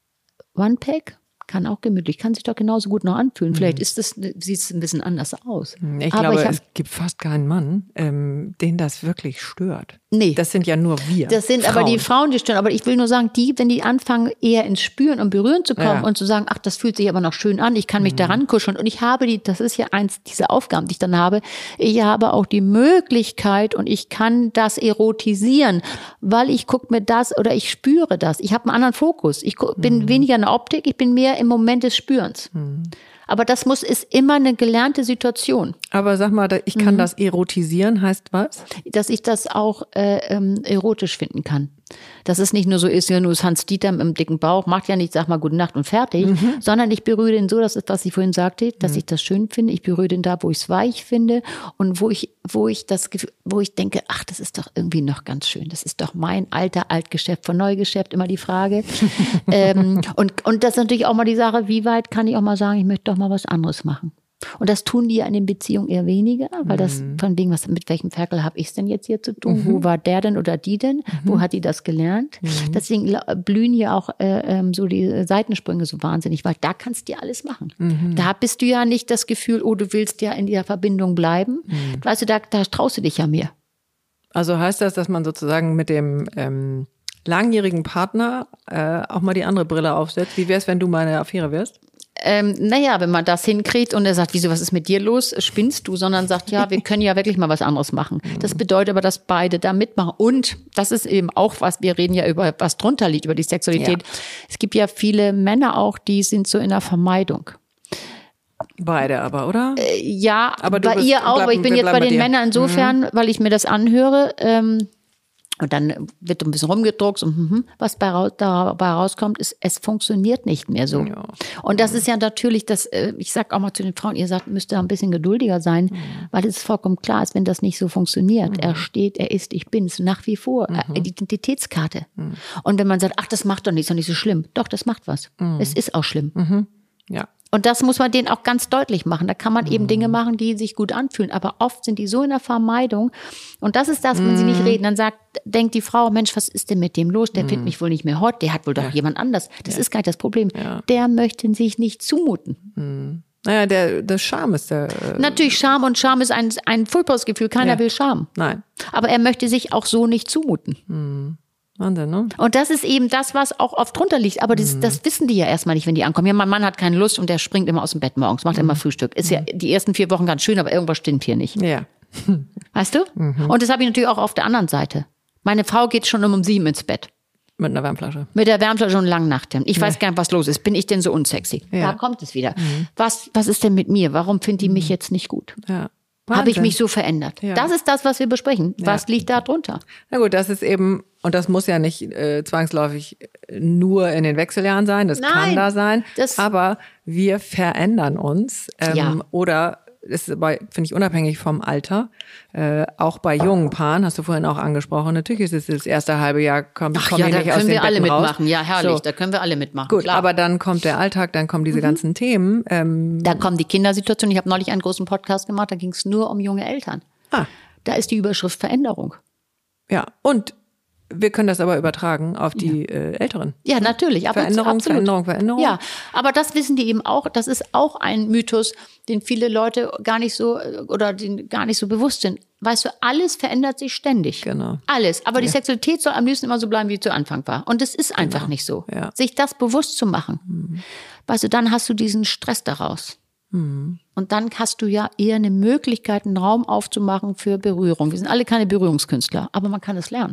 One Pack kann auch gemütlich, kann sich doch genauso gut noch anfühlen. Vielleicht ist das, sieht es ein bisschen anders aus. Ich Aber glaube, ich hab, es gibt fast keinen Mann, ähm, den das wirklich stört. Nee. Das sind ja nur wir. Das sind Frauen. Aber die Frauen, die stören. Aber ich will nur sagen, die, wenn die anfangen, eher ins Spüren und Berühren zu kommen ja. und zu sagen, ach, das fühlt sich aber noch schön an, ich kann mich mhm. daran kuscheln. Und ich habe die, das ist ja eins dieser Aufgaben, die ich dann habe, ich habe auch die Möglichkeit und ich kann das erotisieren, weil ich gucke mir das oder ich spüre das. Ich habe einen anderen Fokus. Ich bin mhm. weniger in der Optik, ich bin mehr im Moment des Spürens. Mhm. Aber das muss, ist immer eine gelernte Situation. Aber sag mal, ich kann mhm. das erotisieren, heißt was? Dass ich das auch äh, ähm, erotisch finden kann. Dass es nicht nur so ist, ja, nur ist Hans Dieter im dicken Bauch, macht ja nicht, sag mal, gute Nacht und fertig, mhm. sondern ich berühre den so, das ist, was ich vorhin sagte, dass mhm. ich das schön finde. Ich berühre den da, wo ich es weich finde und wo ich, wo ich das, wo ich denke, ach, das ist doch irgendwie noch ganz schön. Das ist doch mein alter Altgeschäft von Neugeschäft, immer die Frage. ähm, und, und das ist natürlich auch mal die Sache, wie weit kann ich auch mal sagen, ich möchte doch mal was anderes machen. Und das tun die ja in den Beziehungen eher weniger, weil das von wegen, was, mit welchem Ferkel habe ich es denn jetzt hier zu tun? Mhm. Wo war der denn oder die denn? Mhm. Wo hat die das gelernt? Mhm. Deswegen blühen ja auch äh, so die Seitensprünge so wahnsinnig, weil da kannst du ja alles machen. Mhm. Da bist du ja nicht das Gefühl, oh, du willst ja in dieser Verbindung bleiben. Mhm. Weißt du, da, da traust du dich ja mehr. Also heißt das, dass man sozusagen mit dem ähm, langjährigen Partner äh, auch mal die andere Brille aufsetzt? Wie wär's, wenn du meine Affäre wärst? Ähm, naja, wenn man das hinkriegt und er sagt, wieso, was ist mit dir los? Spinnst du? Sondern sagt, ja, wir können ja wirklich mal was anderes machen. Das bedeutet aber, dass beide da mitmachen. Und das ist eben auch was, wir reden ja über, was drunter liegt, über die Sexualität. Ja. Es gibt ja viele Männer auch, die sind so in der Vermeidung. Beide aber, oder? Äh, ja, aber bei bist, ihr auch. bleib, aber ich bin jetzt bei den Männern insofern, mhm. weil ich mir das anhöre, ähm, und dann wird ein bisschen rumgedruckt und mhm, was bei, dabei rauskommt, ist, es funktioniert nicht mehr so. Ja. Und das ist ja natürlich, das, ich sag auch mal zu den Frauen, ihr sagt, müsst ihr ein bisschen geduldiger sein, mhm. weil es vollkommen klar ist, wenn das nicht so funktioniert. Mhm. Er steht, er ist, ich bin's, nach wie vor. Mhm. Identitätskarte. Mhm. Und wenn man sagt, ach, das macht doch nichts, doch nicht so schlimm. Doch, das macht was. Mhm. Es ist auch schlimm. Mhm. Ja. Und das muss man denen auch ganz deutlich machen. Da kann man mhm. eben Dinge machen, die sich gut anfühlen. Aber oft sind die so in der Vermeidung. Und das ist das, wenn mhm. sie nicht reden. Dann sagt, denkt die Frau, Mensch, was ist denn mit dem los? Der mhm. findet mich wohl nicht mehr hot. Der hat wohl doch ja. jemand anders. Das ja. ist gar nicht das Problem. Ja. Der möchte sich nicht zumuten. Mhm. Naja, der, der Scham ist der... Äh Natürlich Scham. Und Scham ist ein, ein furchtbares Gefühl. Keiner ja. will Scham. Nein. Aber er möchte sich auch so nicht zumuten. Mhm. Wahnsinn, ne? Und das ist eben das, was auch oft drunter liegt. Aber das, mhm. das wissen die ja erstmal nicht, wenn die ankommen. Ja, mein Mann hat keine Lust und der springt immer aus dem Bett morgens, macht mhm. immer Frühstück. Ist ja die ersten vier Wochen ganz schön, aber irgendwas stimmt hier nicht. Ja. Weißt du? Mhm. Und das habe ich natürlich auch auf der anderen Seite. Meine Frau geht schon um sieben ins Bett. Mit einer Wärmflasche. Mit der Wärmflasche und einem langen Nachthemd. Ich nee. weiß gar nicht, was los ist. Bin ich denn so unsexy? Ja. Da kommt es wieder. Mhm. Was, was ist denn mit mir? Warum findet die mich jetzt nicht gut? Ja. Habe ich mich so verändert? Ja. Das ist das, was wir besprechen. Was ja. liegt da drunter? Na gut, das ist eben, und das muss ja nicht äh, zwangsläufig nur in den Wechseljahren sein, das Nein, kann da sein, das aber wir verändern uns ähm, ja. oder ist aber, finde ich, unabhängig vom Alter, äh, auch bei jungen Paaren, hast du vorhin auch angesprochen, natürlich ist es das erste halbe Jahr, kommt Ach komm ja, ich da nicht aus können den wir alle Betten raus. mitmachen, ja herrlich, so. Da können wir alle mitmachen. Gut, klar. aber dann kommt der Alltag, dann kommen diese mhm. ganzen Themen. Ähm, da kommen die Kindersituationen, ich habe neulich einen großen Podcast gemacht, da ging es nur um junge Eltern. Ah. Da ist die Überschrift Veränderung. Ja, und wir können das aber übertragen auf die ja. äh, Älteren. Ja, natürlich. Aber Veränderung, absolut. Veränderung, Veränderung. Ja, aber das wissen die eben auch. Das ist auch ein Mythos, den viele Leute gar nicht so oder den gar nicht so bewusst sind. Weißt du, alles verändert sich ständig. Genau. Alles. Aber ja. die Sexualität soll am liebsten immer so bleiben, wie zu Anfang war. Und das ist einfach genau. nicht so. Ja. Sich das bewusst zu machen. Mhm. Weißt du, dann hast du diesen Stress daraus. Mhm. Und dann hast du ja eher eine Möglichkeit, einen Raum aufzumachen für Berührung. Wir sind alle keine Berührungskünstler, aber man kann es lernen.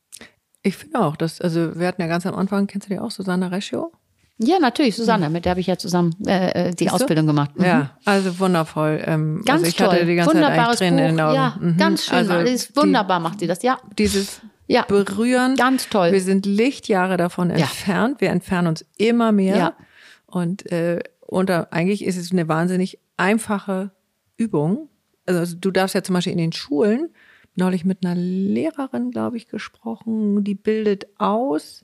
Ich finde auch, dass, also wir hatten ja ganz am Anfang, kennst du die auch, Susanna Reschio? Ja, natürlich, Susanna, mit der habe ich ja zusammen äh, die Siehst Ausbildung du? gemacht. Mhm. Ja, also wundervoll. Ähm, ganz also ich toll, hatte die ganze wunderbares Zeit eigentlich Tränen in den Augen. Ja, mhm. ganz schön, also das ist wunderbar die, macht sie das, ja. Dieses ja. Berühren. Ganz toll. Wir sind Lichtjahre davon ja. entfernt, wir entfernen uns immer mehr. Ja. Und, äh, und da, eigentlich ist es eine wahnsinnig einfache Übung. Also du darfst ja zum Beispiel in den Schulen, neulich mit einer Lehrerin, glaube ich, gesprochen, die bildet aus.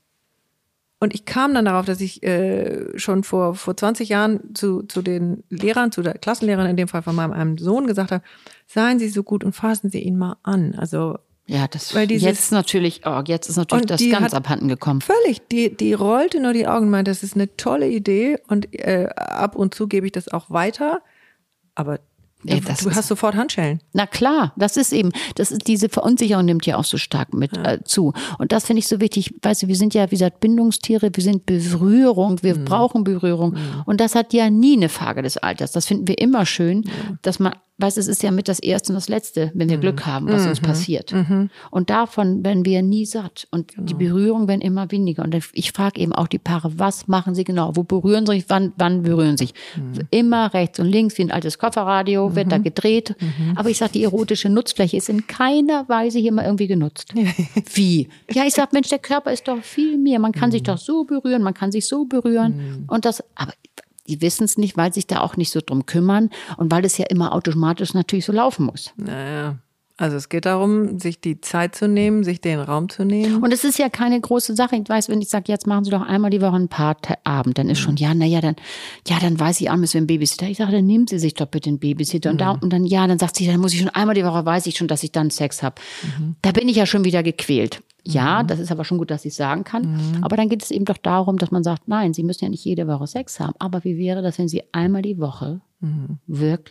Und ich kam dann darauf, dass ich äh, schon vor vor zwanzig Jahren zu zu den Lehrern, zu der Klassenlehrerin in dem Fall von meinem einem Sohn gesagt habe, seien Sie so gut und fassen Sie ihn mal an. Also ja, das weil dieses, jetzt natürlich, oh, jetzt ist natürlich das ganz abhanden gekommen. Völlig, die die rollte nur die Augen und meinte, das ist eine tolle Idee und äh, ab und zu gebe ich das auch weiter, aber Ey, du, das du ist, hast sofort Handschellen. Na klar, das ist eben, das ist diese Verunsicherung nimmt ja auch so stark mit ja. äh, zu. Und das finde ich so wichtig. Weißt du, wir sind ja, wie gesagt, Bindungstiere, wir sind Berührung, wir mhm. brauchen Berührung. Mhm. Und das hat ja nie eine Frage des Alters. Das finden wir immer schön, ja. dass man, weißt du, es ist ja mit das Erste und das Letzte, wenn wir mhm. Glück haben, was mhm. uns passiert. Mhm. Und davon werden wir nie satt. Und genau. die Berührung werden immer weniger. Und ich frage eben auch die Paare, was machen sie genau? Wo berühren sie sich? Wann, wann berühren sie sich? Mhm. Immer rechts und links, wie ein altes Kofferradio, wird da gedreht. Mhm. Aber ich sage, die erotische Nutzfläche ist in keiner Weise hier mal irgendwie genutzt. Wie? Ja, ich sage, Mensch, der Körper ist doch viel mehr. Man kann mhm. sich doch so berühren, man kann sich so berühren. Mhm. Und das, aber die wissen es nicht, weil sich da auch nicht so drum kümmern und weil es ja immer automatisch natürlich so laufen muss. Naja. Also es geht darum, sich die Zeit zu nehmen, sich den Raum zu nehmen. Und es ist ja keine große Sache. Ich weiß, wenn ich sage, jetzt machen Sie doch einmal die Woche einen Paarabend, dann ist schon, ja, naja, dann, ja, dann weiß ich auch, müssen wir einen Babysitter. Ich sage, dann nehmen Sie sich doch bitte einen Babysitter. Und, da, und dann, ja, dann sagt sie, dann muss ich schon einmal die Woche, weiß ich schon, dass ich dann Sex habe. Mhm. Da bin ich ja schon wieder gequält. Ja, mhm. das ist aber schon gut, dass ich es sagen kann. Mhm. Aber dann geht es eben doch darum, dass man sagt, nein, Sie müssen ja nicht jede Woche Sex haben. Aber wie wäre das, wenn Sie einmal die Woche mhm. wirklich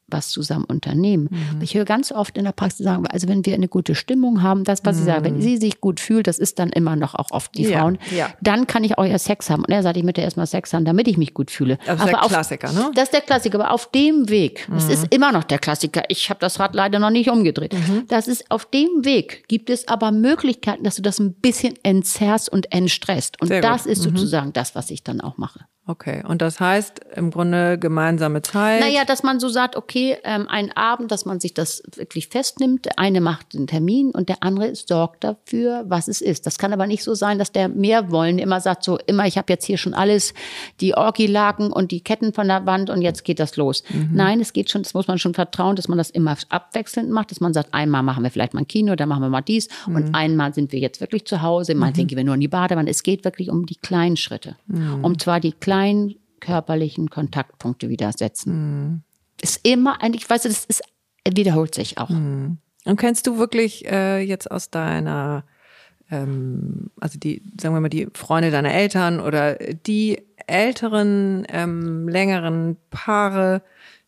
was zusammen unternehmen. Mhm. Ich höre ganz oft in der Praxis sagen, also wenn wir eine gute Stimmung haben, das, was mhm. sie sagen, wenn sie sich gut fühlt, das ist dann immer noch auch oft die ja, Frauen, ja. dann kann ich auch ja Sex haben. Und er sagt, ich möchte erstmal Sex haben, damit ich mich gut fühle. Das ist aber der auf, Klassiker, ne? Das ist der Klassiker, aber auf dem Weg, mhm. das ist immer noch der Klassiker, ich habe das Rad leider noch nicht umgedreht, mhm. das ist auf dem Weg, gibt es aber Möglichkeiten, dass du das ein bisschen entzerrst und entstresst. Und Sehr das gut. ist mhm. sozusagen das, was ich dann auch mache. Okay, und das heißt im Grunde gemeinsame Zeit? Naja, dass man so sagt, okay, ähm, ein Abend, dass man sich das wirklich festnimmt. Der eine macht den Termin und der andere sorgt dafür, was es ist. Das kann aber nicht so sein, dass der mehr wollen immer sagt so, immer, ich habe jetzt hier schon alles, die Orgilaken und die Ketten von der Wand und jetzt geht das los. Mhm. Nein, es geht schon, das muss man schon vertrauen, dass man das immer abwechselnd macht, dass man sagt, einmal machen wir vielleicht mal ein Kino, dann machen wir mal dies mhm. und einmal sind wir jetzt wirklich zu Hause, meinetwegen mhm. gehen wir nur in die Badewanne. Es geht wirklich um die kleinen Schritte. Mhm. Um zwar die kleinen körperlichen Kontaktpunkte wieder setzen. Mm. Ist immer eigentlich, weißt du, das ist, wiederholt sich auch. Mm. Und kennst du wirklich äh, jetzt aus deiner, ähm, also die, sagen wir mal, die Freunde deiner Eltern oder die älteren, ähm, längeren Paare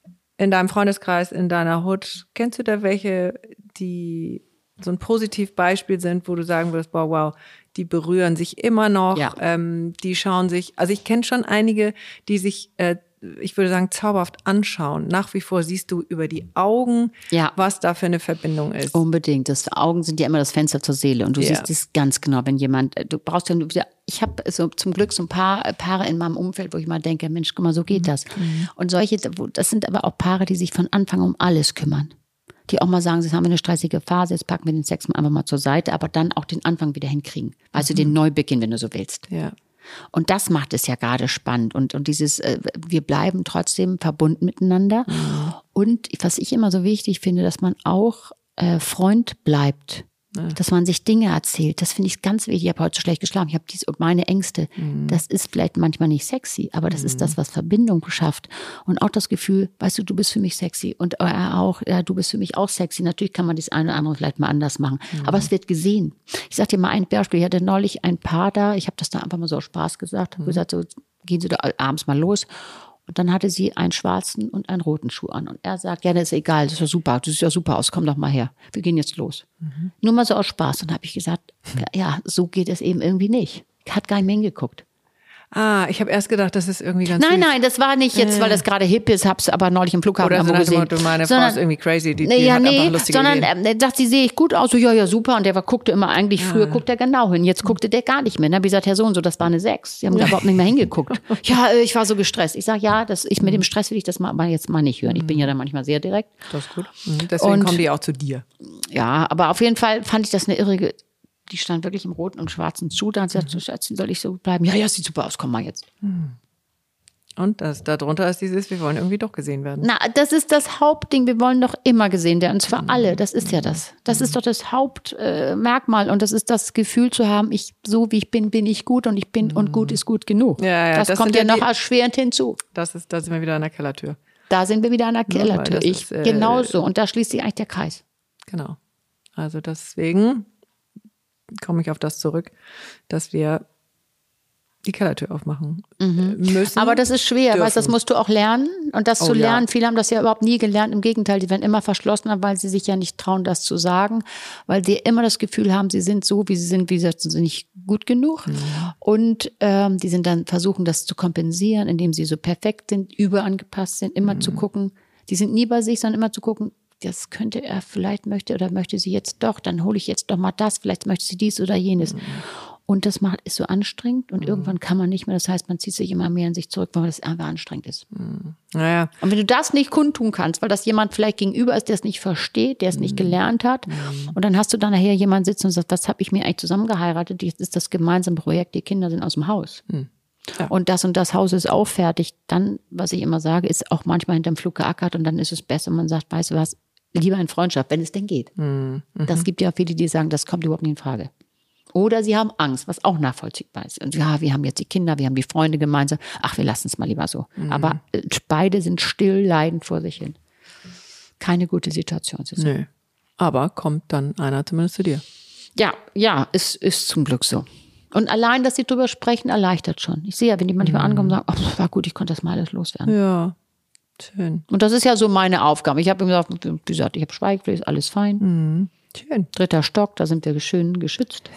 in deinem Freundeskreis, in deiner Hut, kennst du da welche, die so ein Positivbeispiel sind, wo du sagen würdest, wow, wow, die berühren sich immer noch, ja. ähm, die schauen sich, also ich kenne schon einige, die sich, äh, ich würde sagen, zauberhaft anschauen. Nach wie vor siehst du über die Augen, ja. was da für eine Verbindung ist. Unbedingt. Das Augen sind ja immer das Fenster zur Seele und du ja. siehst es ganz genau, wenn jemand, du brauchst ja nur wieder, ich habe so zum Glück so ein paar Paare in meinem Umfeld, wo ich mal denke, Mensch, guck mal, so geht das. Mhm. Und solche, das sind aber auch Paare, die sich von Anfang um alles kümmern. Die auch mal sagen, sie haben eine stressige Phase, jetzt packen wir den Sex mal einfach mal zur Seite, aber dann auch den Anfang wieder hinkriegen. Also mhm. den Neubeginn, wenn du so willst. Ja. Und das macht es ja gerade spannend. Und, und dieses, äh, wir bleiben trotzdem verbunden miteinander. Mhm. Und was ich immer so wichtig finde, dass man auch äh, Freund bleibt. Ja. Dass man sich Dinge erzählt. Das finde ich ganz wichtig. Ich habe heute so schlecht geschlafen. Ich habe dies und meine Ängste. Mhm. Das ist vielleicht manchmal nicht sexy, aber das mhm. ist das, was Verbindung schafft. Und auch das Gefühl, weißt du, du bist für mich sexy. Und er auch, ja, du bist für mich auch sexy. Natürlich kann man das eine oder andere vielleicht mal anders machen. Mhm. Aber es wird gesehen. Ich sag dir mal ein Beispiel. Ich hatte neulich ein Paar da. Ich habe das da einfach mal so aus Spaß gesagt. Habe mhm. gesagt, so gehen Sie da abends mal los. Und dann hatte sie einen schwarzen und einen roten Schuh an. Und er sagt, ja, das ist egal, das ist ja super, das sieht ja super aus, komm doch mal her. Wir gehen jetzt los. Mhm. Nur mal so aus Spaß. Und dann habe ich gesagt, ja, so geht es eben irgendwie nicht. Hat gar nicht mehr hingeguckt. Ah, ich habe erst gedacht, das ist irgendwie ganz Nein, süß. nein, das war nicht jetzt, weil das gerade hip ist, hab's aber neulich im Flughafen Oder so nach dem gesehen. Motto, meine sondern, Frau ist irgendwie crazy, die, die ja, hat nee, einfach lustige sondern Ideen. er sagt, sie sehe ich gut aus, so ja, ja, super. Und der war, guckte immer eigentlich, früher ja. guckt er genau hin, jetzt guckte der gar nicht mehr. Dann habe ich gesagt, Herr so und so, das war eine sechs. Sie haben da überhaupt nicht mehr hingeguckt. Ja, ich war so gestresst. Ich sage, ja, das, ich mit dem Stress will ich das mal, mal jetzt mal nicht hören. Ich bin ja da manchmal sehr direkt. Das ist gut. Mhm. Deswegen und, kommen die auch zu dir. Ja, aber auf jeden Fall fand ich das eine irre. Die stand wirklich im roten und schwarzen Schuh da und sie sagt, so, Schätzchen, soll ich so bleiben? Ja, ja, sieht super aus, komm mal jetzt. Mhm. Und das, darunter ist dieses, wir wollen irgendwie doch gesehen werden. Na, das ist das Hauptding, wir wollen doch immer gesehen werden, und zwar mhm. alle, das ist ja das. Das mhm. ist doch das Hauptmerkmal äh, und das ist das Gefühl zu haben, ich, so wie ich bin, bin ich gut und ich bin mhm. und gut ist gut genug. Ja, ja, das, das kommt ja noch erschwerend hinzu. Das ist, da sind wir wieder an der Kellertür. Da sind wir wieder an der Kellertür. Ja, ich, äh, genauso, und da schließt sich eigentlich der Kreis. Genau. Also deswegen komme ich auf das zurück, dass wir die Kellertür aufmachen mhm. müssen. Aber das ist schwer, dürfen. Weißt, das musst du auch lernen. Und das oh, zu lernen, ja. viele haben das ja überhaupt nie gelernt. Im Gegenteil, die werden immer verschlossener, weil sie sich ja nicht trauen, das zu sagen. Weil sie immer das Gefühl haben, sie sind so, wie sie sind, wie gesagt, sind sie nicht gut genug. Mhm. Und ähm, die sind dann versuchen, das zu kompensieren, indem sie so perfekt sind, überangepasst sind, immer mhm. zu gucken. Die sind nie bei sich, sondern immer zu gucken, das könnte er, vielleicht möchte oder möchte sie jetzt doch, dann hole ich jetzt doch mal das, vielleicht möchte sie dies oder jenes. Mhm. Und das macht, ist so anstrengend und mhm. irgendwann kann man nicht mehr. Das heißt, man zieht sich immer mehr in sich zurück, weil das einfach anstrengend ist. Mhm. Naja. Und wenn du das nicht kundtun kannst, weil das jemand vielleicht gegenüber ist, der es nicht versteht, der es mhm. nicht gelernt hat, mhm. und dann hast du dann nachher jemanden sitzen und sagst, was habe ich mir eigentlich zusammen geheiratet? Jetzt ist das gemeinsame Projekt, die Kinder sind aus dem Haus. Mhm. Ja. Und das und das Haus ist auch fertig. Dann, was ich immer sage, ist auch manchmal hinterm Flug geackert und dann ist es besser, man sagt, weißt du was, lieber in Freundschaft, wenn es denn geht. Mhm. Das gibt ja viele, die sagen, das kommt überhaupt nicht in Frage. Oder sie haben Angst, was auch nachvollziehbar ist. Und ja, wir haben jetzt die Kinder, wir haben die Freunde gemeinsam. Ach, wir lassen es mal lieber so. Mhm. Aber äh, beide sind still leidend vor sich hin. Keine gute Situation. Nö. Aber kommt dann einer zumindest zu dir. Ja, ja, ist, ist zum Glück so. Und allein, dass sie drüber sprechen, erleichtert schon. Ich sehe ja, wenn die manchmal mhm. ankommen und sagen, oh, war gut, ich konnte das mal alles loswerden. Ja. Schön. Und das ist ja so meine Aufgabe. Ich habe ihm gesagt, wie gesagt, ich habe Schweigepflicht, alles fein. Mhm. Schön. Dritter Stock, da sind wir schön geschützt.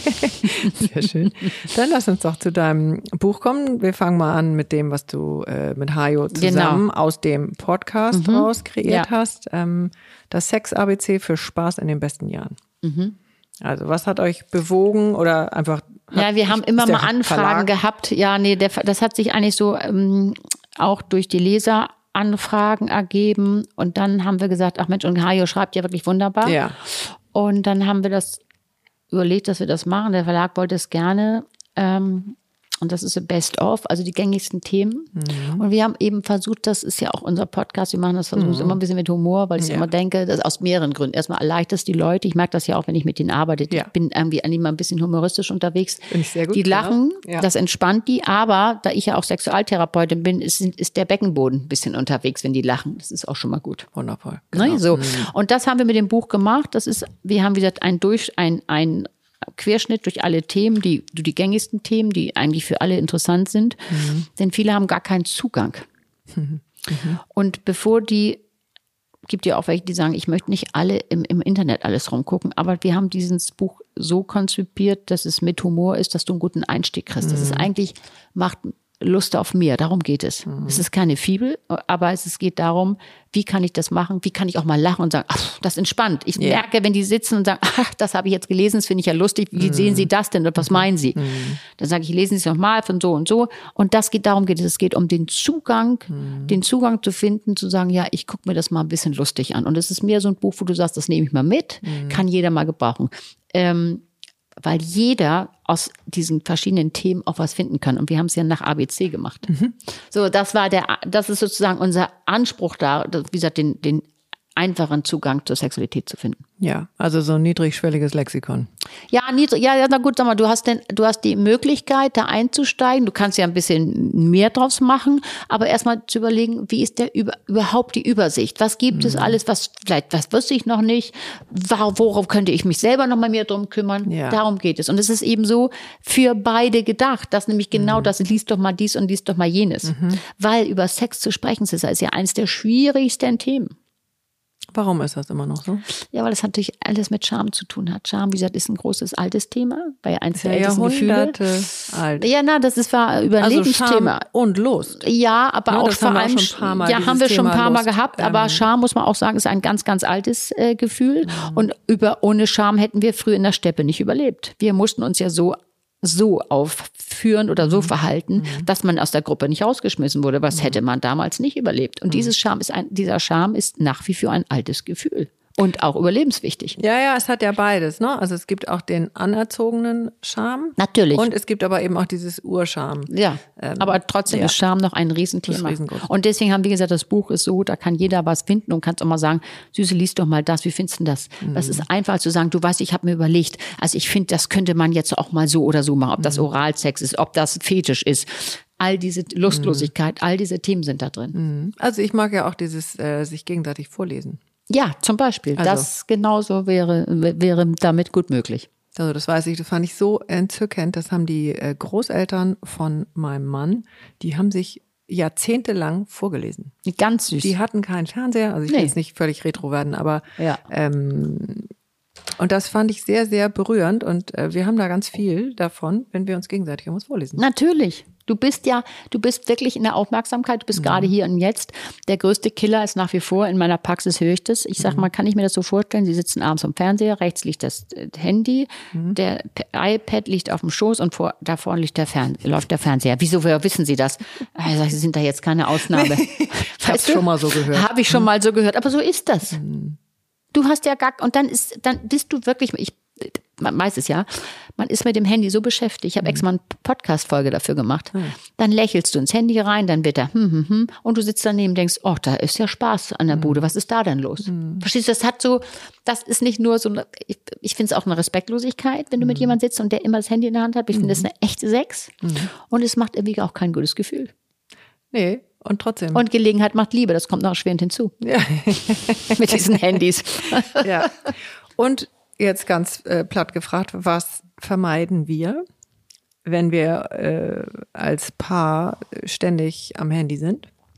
Sehr schön. Dann lass uns doch zu deinem Buch kommen. Wir fangen mal an mit dem, was du äh, mit Hajo zusammen genau. aus dem Podcast mhm. raus kreiert ja. hast. Ähm, das Sex-A B C für Spaß in den besten Jahren. Mhm. Also was hat euch bewogen oder einfach... Ja, wir haben immer mal Anfragen Verlag? gehabt. Ja, nee, der, das hat sich eigentlich so ähm, auch durch die Leser Anfragen ergeben und dann haben wir gesagt, ach Mensch, und Hajo schreibt ja wirklich wunderbar. Ja. Und dann haben wir das überlegt, dass wir das machen. Der Verlag wollte es gerne. Ähm, und das ist a Best of, also die gängigsten Themen. Mhm. Und wir haben eben versucht, das ist ja auch unser Podcast, wir machen das versuchen mhm. immer ein bisschen mit Humor, weil ich ja. immer denke, das aus mehreren Gründen. Erstmal erleichtert es die Leute. Ich merke das ja auch, wenn ich mit denen arbeite. Ja. Ich bin irgendwie immer ein bisschen humoristisch unterwegs. Finde ich sehr gut. Die lachen, ja. das entspannt die. Aber da ich ja auch Sexualtherapeutin bin, ist, ist der Beckenboden ein bisschen unterwegs, wenn die lachen. Das ist auch schon mal gut. Wundervoll. Genau. Ne? So. Mhm. Und das haben wir mit dem Buch gemacht. Das ist, wir haben, wie gesagt, ein durch, ein, ein Querschnitt durch alle Themen, die, die gängigsten Themen, die eigentlich für alle interessant sind. Mhm. Denn viele haben gar keinen Zugang. Mhm. Mhm. Und bevor die, gibt ja auch welche, die sagen, ich möchte nicht alle im, im Internet alles rumgucken, aber wir haben dieses Buch so konzipiert, dass es mit Humor ist, dass du einen guten Einstieg kriegst. Mhm. Das ist eigentlich, macht Lust auf mehr, darum geht es. Mhm. Es ist keine Fibel, aber es geht darum, wie kann ich das machen, wie kann ich auch mal lachen und sagen, ach, das entspannt. Ich yeah. merke, wenn die sitzen und sagen, ach, das habe ich jetzt gelesen, das finde ich ja lustig, wie mhm. sehen Sie das denn und was meinen Sie? Mhm. Dann sage ich, lesen Sie es nochmal von so und so und das geht, darum geht es, es geht um den Zugang, mhm. den Zugang zu finden, zu sagen, ja, ich gucke mir das mal ein bisschen lustig an und es ist mehr so ein Buch, wo du sagst, das nehme ich mal mit, mhm. kann jeder mal gebrauchen. Ähm, weil jeder aus diesen verschiedenen Themen auch was finden kann. Und wir haben es ja nach A B C gemacht. Mhm. So, das war der, das ist sozusagen unser Anspruch da, wie gesagt, den, den einfachen Zugang zur Sexualität zu finden. Ja, also so ein niedrigschwelliges Lexikon. Ja, niedrig, ja, ja, na gut, sag mal, du hast denn, du hast die Möglichkeit, da einzusteigen. Du kannst ja ein bisschen mehr draus machen, aber erstmal zu überlegen, wie ist der über, überhaupt die Übersicht? Was gibt mhm. es alles, was vielleicht, was wusste ich noch nicht? Worauf könnte ich mich selber noch mal mehr drum kümmern? Ja. Darum geht es. Und es ist eben so für beide gedacht, dass nämlich genau mhm. das, liest doch mal dies und liest doch mal jenes. Mhm. Weil über Sex zu sprechen, das ist ja eines der schwierigsten Themen. Warum ist das immer noch so? Ja, weil das natürlich alles mit Scham zu tun hat. Scham, wie gesagt, ist ein großes altes Thema, bei eins der ja, ältesten Jahrhunderte Gefühle. Alt. Ja, na, das ist war über ein also Lebensthema. Scham und Lust. Ja, aber ja, auch vor allem, auch schon ein paar Mal ja, haben wir schon ein paar Mal Lust. gehabt, aber ähm. Scham, muss man auch sagen, ist ein ganz, ganz altes äh, Gefühl. Mhm. Und über, ohne Scham hätten wir früher in der Steppe nicht überlebt. Wir mussten uns ja so so aufführen oder so verhalten, mhm. dass man aus der Gruppe nicht rausgeschmissen wurde. Was mhm. hätte man damals nicht überlebt? Und mhm. dieses Scham ist ein, dieser Scham ist nach wie vor ein altes Gefühl. Und auch überlebenswichtig. Ja, ja, es hat ja beides, ne? Also es gibt auch den anerzogenen Scham. Natürlich. Und es gibt aber eben auch dieses Urscham. Ja, ähm, aber trotzdem ja. ist Scham noch ein Riesenthema. Und deswegen haben wir gesagt, das Buch ist so, da kann jeder was finden und kannst auch mal sagen, Süße, lies doch mal das, wie findest du das? Mhm. Das ist einfach zu sagen, du weißt, ich habe mir überlegt, also ich finde, das könnte man jetzt auch mal so oder so machen, ob das mhm. Oralsex ist, ob das Fetisch ist. All diese Lustlosigkeit, mhm. all diese Themen sind da drin. Mhm. Also ich mag ja auch dieses äh, sich gegenseitig vorlesen. Ja, zum Beispiel. Also, das genauso wäre, wäre damit gut möglich. Also das weiß ich, das fand ich so entzückend. Das haben die Großeltern von meinem Mann, die haben sich jahrzehntelang vorgelesen. Ganz süß. Die hatten keinen Fernseher, also ich nee. will jetzt nicht völlig retro werden, aber ja. ähm, und das fand ich sehr, sehr berührend und äh, wir haben da ganz viel davon, wenn wir uns gegenseitig irgendwas vorlesen. Natürlich. Du bist ja, du bist wirklich in der Aufmerksamkeit, du bist mhm. gerade hier und jetzt. Der größte Killer ist nach wie vor, in meiner Praxis höre ich das. Ich sage mal, kann ich mir das so vorstellen, Sie sitzen abends am Fernseher, rechts liegt das Handy, mhm. der iPad liegt auf dem Schoß und vor, da vorne liegt der Fern- läuft der Fernseher. Wieso wissen Sie das? Ich sage, Sie sind da jetzt keine Ausnahme. Ich habe es schon mal so gehört. Habe ich schon mal so gehört, aber so ist das. Mhm. Du hast ja gar, und dann ist, dann bist du wirklich, ich, man weiß es ja, man ist mit dem Handy so beschäftigt. Ich habe mhm. extra mal eine Podcast-Folge dafür gemacht. Mhm. Dann lächelst du ins Handy rein, dann wird er, hm, hm, hm, und du sitzt daneben und denkst, oh, da ist ja Spaß an der Bude. Was ist da denn los? Mhm. Verstehst du, das hat so, das ist nicht nur so, eine, ich, ich finde es auch eine Respektlosigkeit, wenn du mit jemandem sitzt und der immer das Handy in der Hand hat. Ich finde das eine echte Sex. Mhm. Und es macht irgendwie auch kein gutes Gefühl. Nee. Und trotzdem. Und Gelegenheit macht Liebe, das kommt noch erschwerend hinzu. Ja. Mit diesen Handys. Ja. Und jetzt ganz äh, platt gefragt, was vermeiden wir, wenn wir äh, als Paar ständig am Handy sind?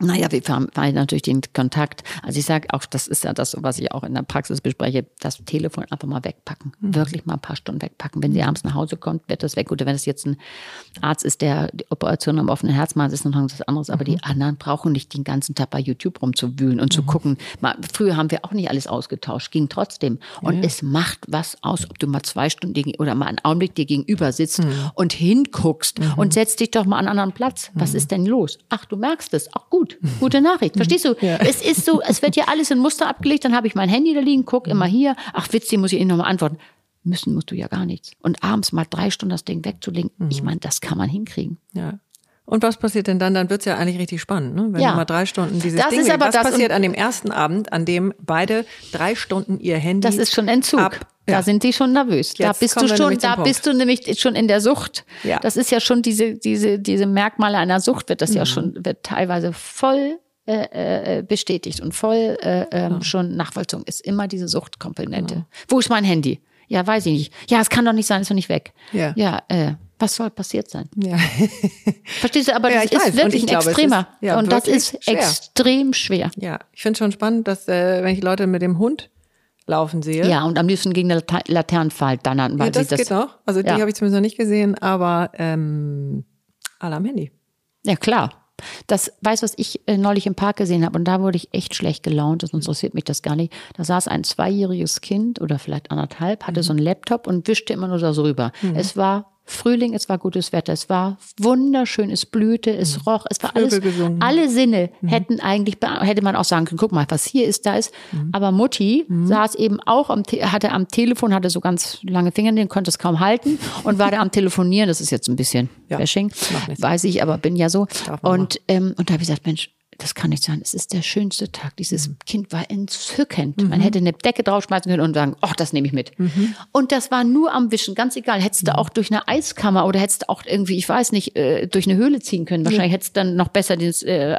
Naja, wir haben natürlich den Kontakt. Also ich sage auch, das ist ja das, was ich auch in der Praxis bespreche, das Telefon einfach mal wegpacken. Mhm. Wirklich mal ein paar Stunden wegpacken. Wenn sie abends nach Hause kommt, wird das weg. Oder wenn es jetzt ein Arzt ist, der die Operation am offenen Herz macht, ist noch was anderes. Aber mhm. die anderen brauchen nicht den ganzen Tag bei YouTube rumzuwühlen und mhm. zu gucken. Mal, früher haben wir auch nicht alles ausgetauscht, ging trotzdem. Und ja. es macht was aus, ob du mal zwei Stunden oder mal einen Augenblick dir gegenüber sitzt mhm. und hinguckst mhm. und setzt dich doch mal an einen anderen Platz. Was mhm. ist denn los? Ach, du merkst es. Auch gut. Gute Nachricht, verstehst du? Ja. Es ist so, es wird ja alles in Muster abgelegt, dann habe ich mein Handy da liegen, guck immer hier, ach Witz, die muss ich Ihnen nochmal antworten. Müssen musst du ja gar nichts. Und abends mal drei Stunden das Ding wegzulegen, mhm. ich meine, das kann man hinkriegen. Ja. Und was passiert denn dann? Dann wird's ja eigentlich richtig spannend, ne? Wenn ja. du mal drei Stunden dieses das Ding... Ist aber was das passiert an dem ersten Abend, an dem beide drei Stunden ihr Handy... Das ist schon Entzug. Ab, ja. Da sind die schon nervös. Jetzt da bist du schon, da bist du nämlich schon in der Sucht. Ja. Das ist ja schon diese, diese, diese Merkmale einer Sucht, wird das mhm. ja schon, wird teilweise voll Äh, äh, bestätigt und voll äh, ähm, ja. schon nachvollzogen ist immer diese Suchtkomponente. Ja. Wo ist mein Handy? Ja, weiß ich nicht. Ja, es kann doch nicht sein, ist doch nicht weg. Ja, ja äh, was soll passiert sein? Ja. Verstehst du? Aber ja, das ist weiß. wirklich ein glaube, extremer. Ist, ja, und das ist schwer. extrem schwer. Ja, ich finde es schon spannend, dass äh, wenn ich Leute mit dem Hund laufen sehe. Ja, und am liebsten gegen eine Lata- Laternenpfahl dann. Weil ja, das, das geht noch. Also die ja. habe ich zumindest noch nicht gesehen, aber ähm, alle am Handy. Ja, klar. Das, weißt du, was ich äh, neulich im Park gesehen habe und da wurde ich echt schlecht gelaunt, das interessiert mich das gar nicht. Da saß ein zweijähriges Kind oder vielleicht anderthalb, hatte mhm. so einen Laptop und wischte immer nur da so rüber. Mhm. Es war Frühling, es war gutes Wetter, es war wunderschön, es blühte, es mhm. roch, es war Vögel alles, gesungen. alle Sinne mhm. hätten eigentlich, hätte man auch sagen können, guck mal, was hier ist, da ist. Mhm. Aber Mutti mhm. saß eben auch, am, hatte am Telefon, hatte so ganz lange Fingernägel, konnte es kaum halten und war da am Telefonieren, das ist jetzt ein bisschen ja, Bashing, weiß ich, aber bin ja so. Und, ähm, und da habe ich gesagt, Mensch, das kann nicht sein. Es ist der schönste Tag. Dieses mhm. Kind war entzückend. Mhm. Man hätte eine Decke draufschmeißen können und sagen, ach, das nehme ich mit. Mhm. Und das war nur am Wischen, ganz egal. Hättest du auch durch eine Eiskammer oder hättest du auch irgendwie, ich weiß nicht, äh, durch eine Höhle ziehen können. Wahrscheinlich ja. hättest du dann noch besser das äh,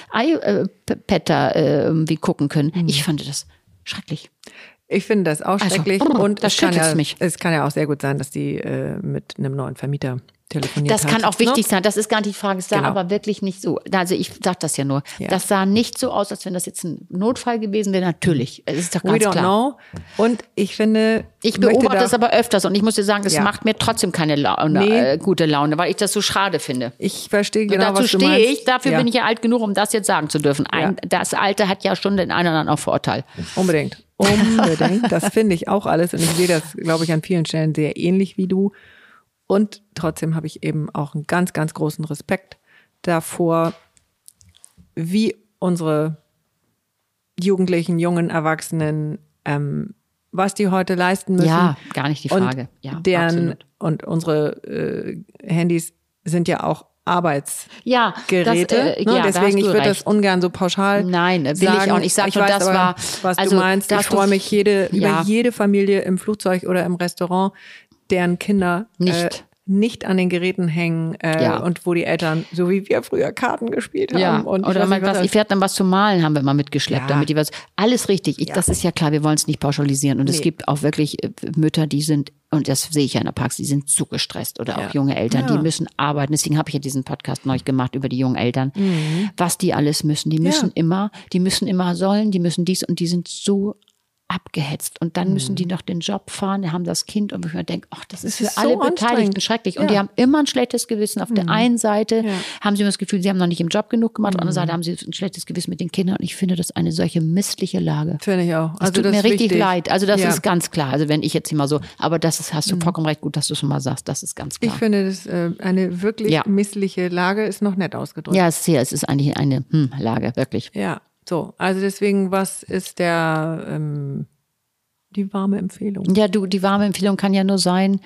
iPad äh, irgendwie gucken können. Mhm. Ich fand das schrecklich. Ich finde das auch schrecklich. Also, und das es kann, ja, mich. es kann ja auch sehr gut sein, dass die äh, mit einem neuen Vermieter telefoniert das hat. kann auch wichtig ne? sein, das ist gar nicht die Frage, es sah genau. aber wirklich nicht so, also ich sag das ja nur, ja. das sah nicht so aus, als wenn das jetzt ein Notfall gewesen wäre, natürlich, es ist doch ganz We don't klar. Know. Und ich finde... Ich beobachte das aber öfters und ich muss dir sagen, das ja. macht mir trotzdem keine Laune, nee. äh, gute Laune, weil ich das so schade finde. Ich verstehe genau, dazu was du stehe meinst. ich, dafür ja. bin ich ja alt genug, um das jetzt sagen zu dürfen. Ein, ja. Das Alte hat ja schon den einen oder anderen Vorteil. Unbedingt. Unbedingt. Das finde ich auch alles und ich sehe das, glaube ich, an vielen Stellen sehr ähnlich wie du. Und trotzdem habe ich eben auch einen ganz, ganz großen Respekt davor, wie unsere Jugendlichen, jungen Erwachsenen, ähm, was die heute leisten müssen. Ja, gar nicht die Frage. Und ja, deren, absolut. Und unsere äh, Handys sind ja auch Arbeitsgeräte. Ja, das, äh, ne? ja, Deswegen, da ich würde das ungern so pauschal Nein, will sagen. ich auch nicht. Ich sage ich nur, weiß das aber, war... was also, du meinst. Ich freue mich jede, ja. über jede Familie im Flugzeug oder im Restaurant, deren Kinder nicht, äh, nicht an den Geräten hängen äh, ja. und wo die Eltern, so wie wir früher Karten gespielt haben. Ja. Und oder mal was, ich werde dann was zu malen, haben wir mal mitgeschleppt, ja. damit die was, alles richtig. Ich, ja. Das ist ja klar, wir wollen es nicht pauschalisieren. Und nee. es gibt auch wirklich Mütter, die sind, und das sehe ich ja in der Praxis, die sind zu gestresst oder ja. auch junge Eltern, ja. die müssen arbeiten. Deswegen habe ich ja diesen Podcast neulich gemacht über die jungen Eltern, mhm. was die alles müssen. Die müssen ja. immer, die müssen immer sollen, die müssen dies und die sind so abgehetzt und dann müssen die noch den Job fahren, haben das Kind und ich mir denke, ach, das ist das für ist alle so Beteiligten schrecklich. Und ja. die haben immer ein schlechtes Gewissen. Auf mhm. der einen Seite ja. haben sie immer das Gefühl, sie haben noch nicht im Job genug gemacht, auf der anderen Seite haben sie ein schlechtes Gewissen mit den Kindern und ich finde das eine solche missliche Lage. Finde ich auch. Das also tut das mir richtig wichtig. leid. Also das ja. ist ganz klar. Also wenn ich jetzt immer so, aber das ist, hast du mhm. vollkommen recht, gut, dass du schon mal sagst, das ist ganz klar. Ich finde, das äh, eine wirklich ja. missliche Lage ist noch nett ausgedrückt. Ja, es ist, sehr, es ist eigentlich eine hm, Lage, wirklich. Ja, so. Also deswegen, was ist der... Ähm, die warme Empfehlung. Ja, du, die warme Empfehlung kann ja nur sein,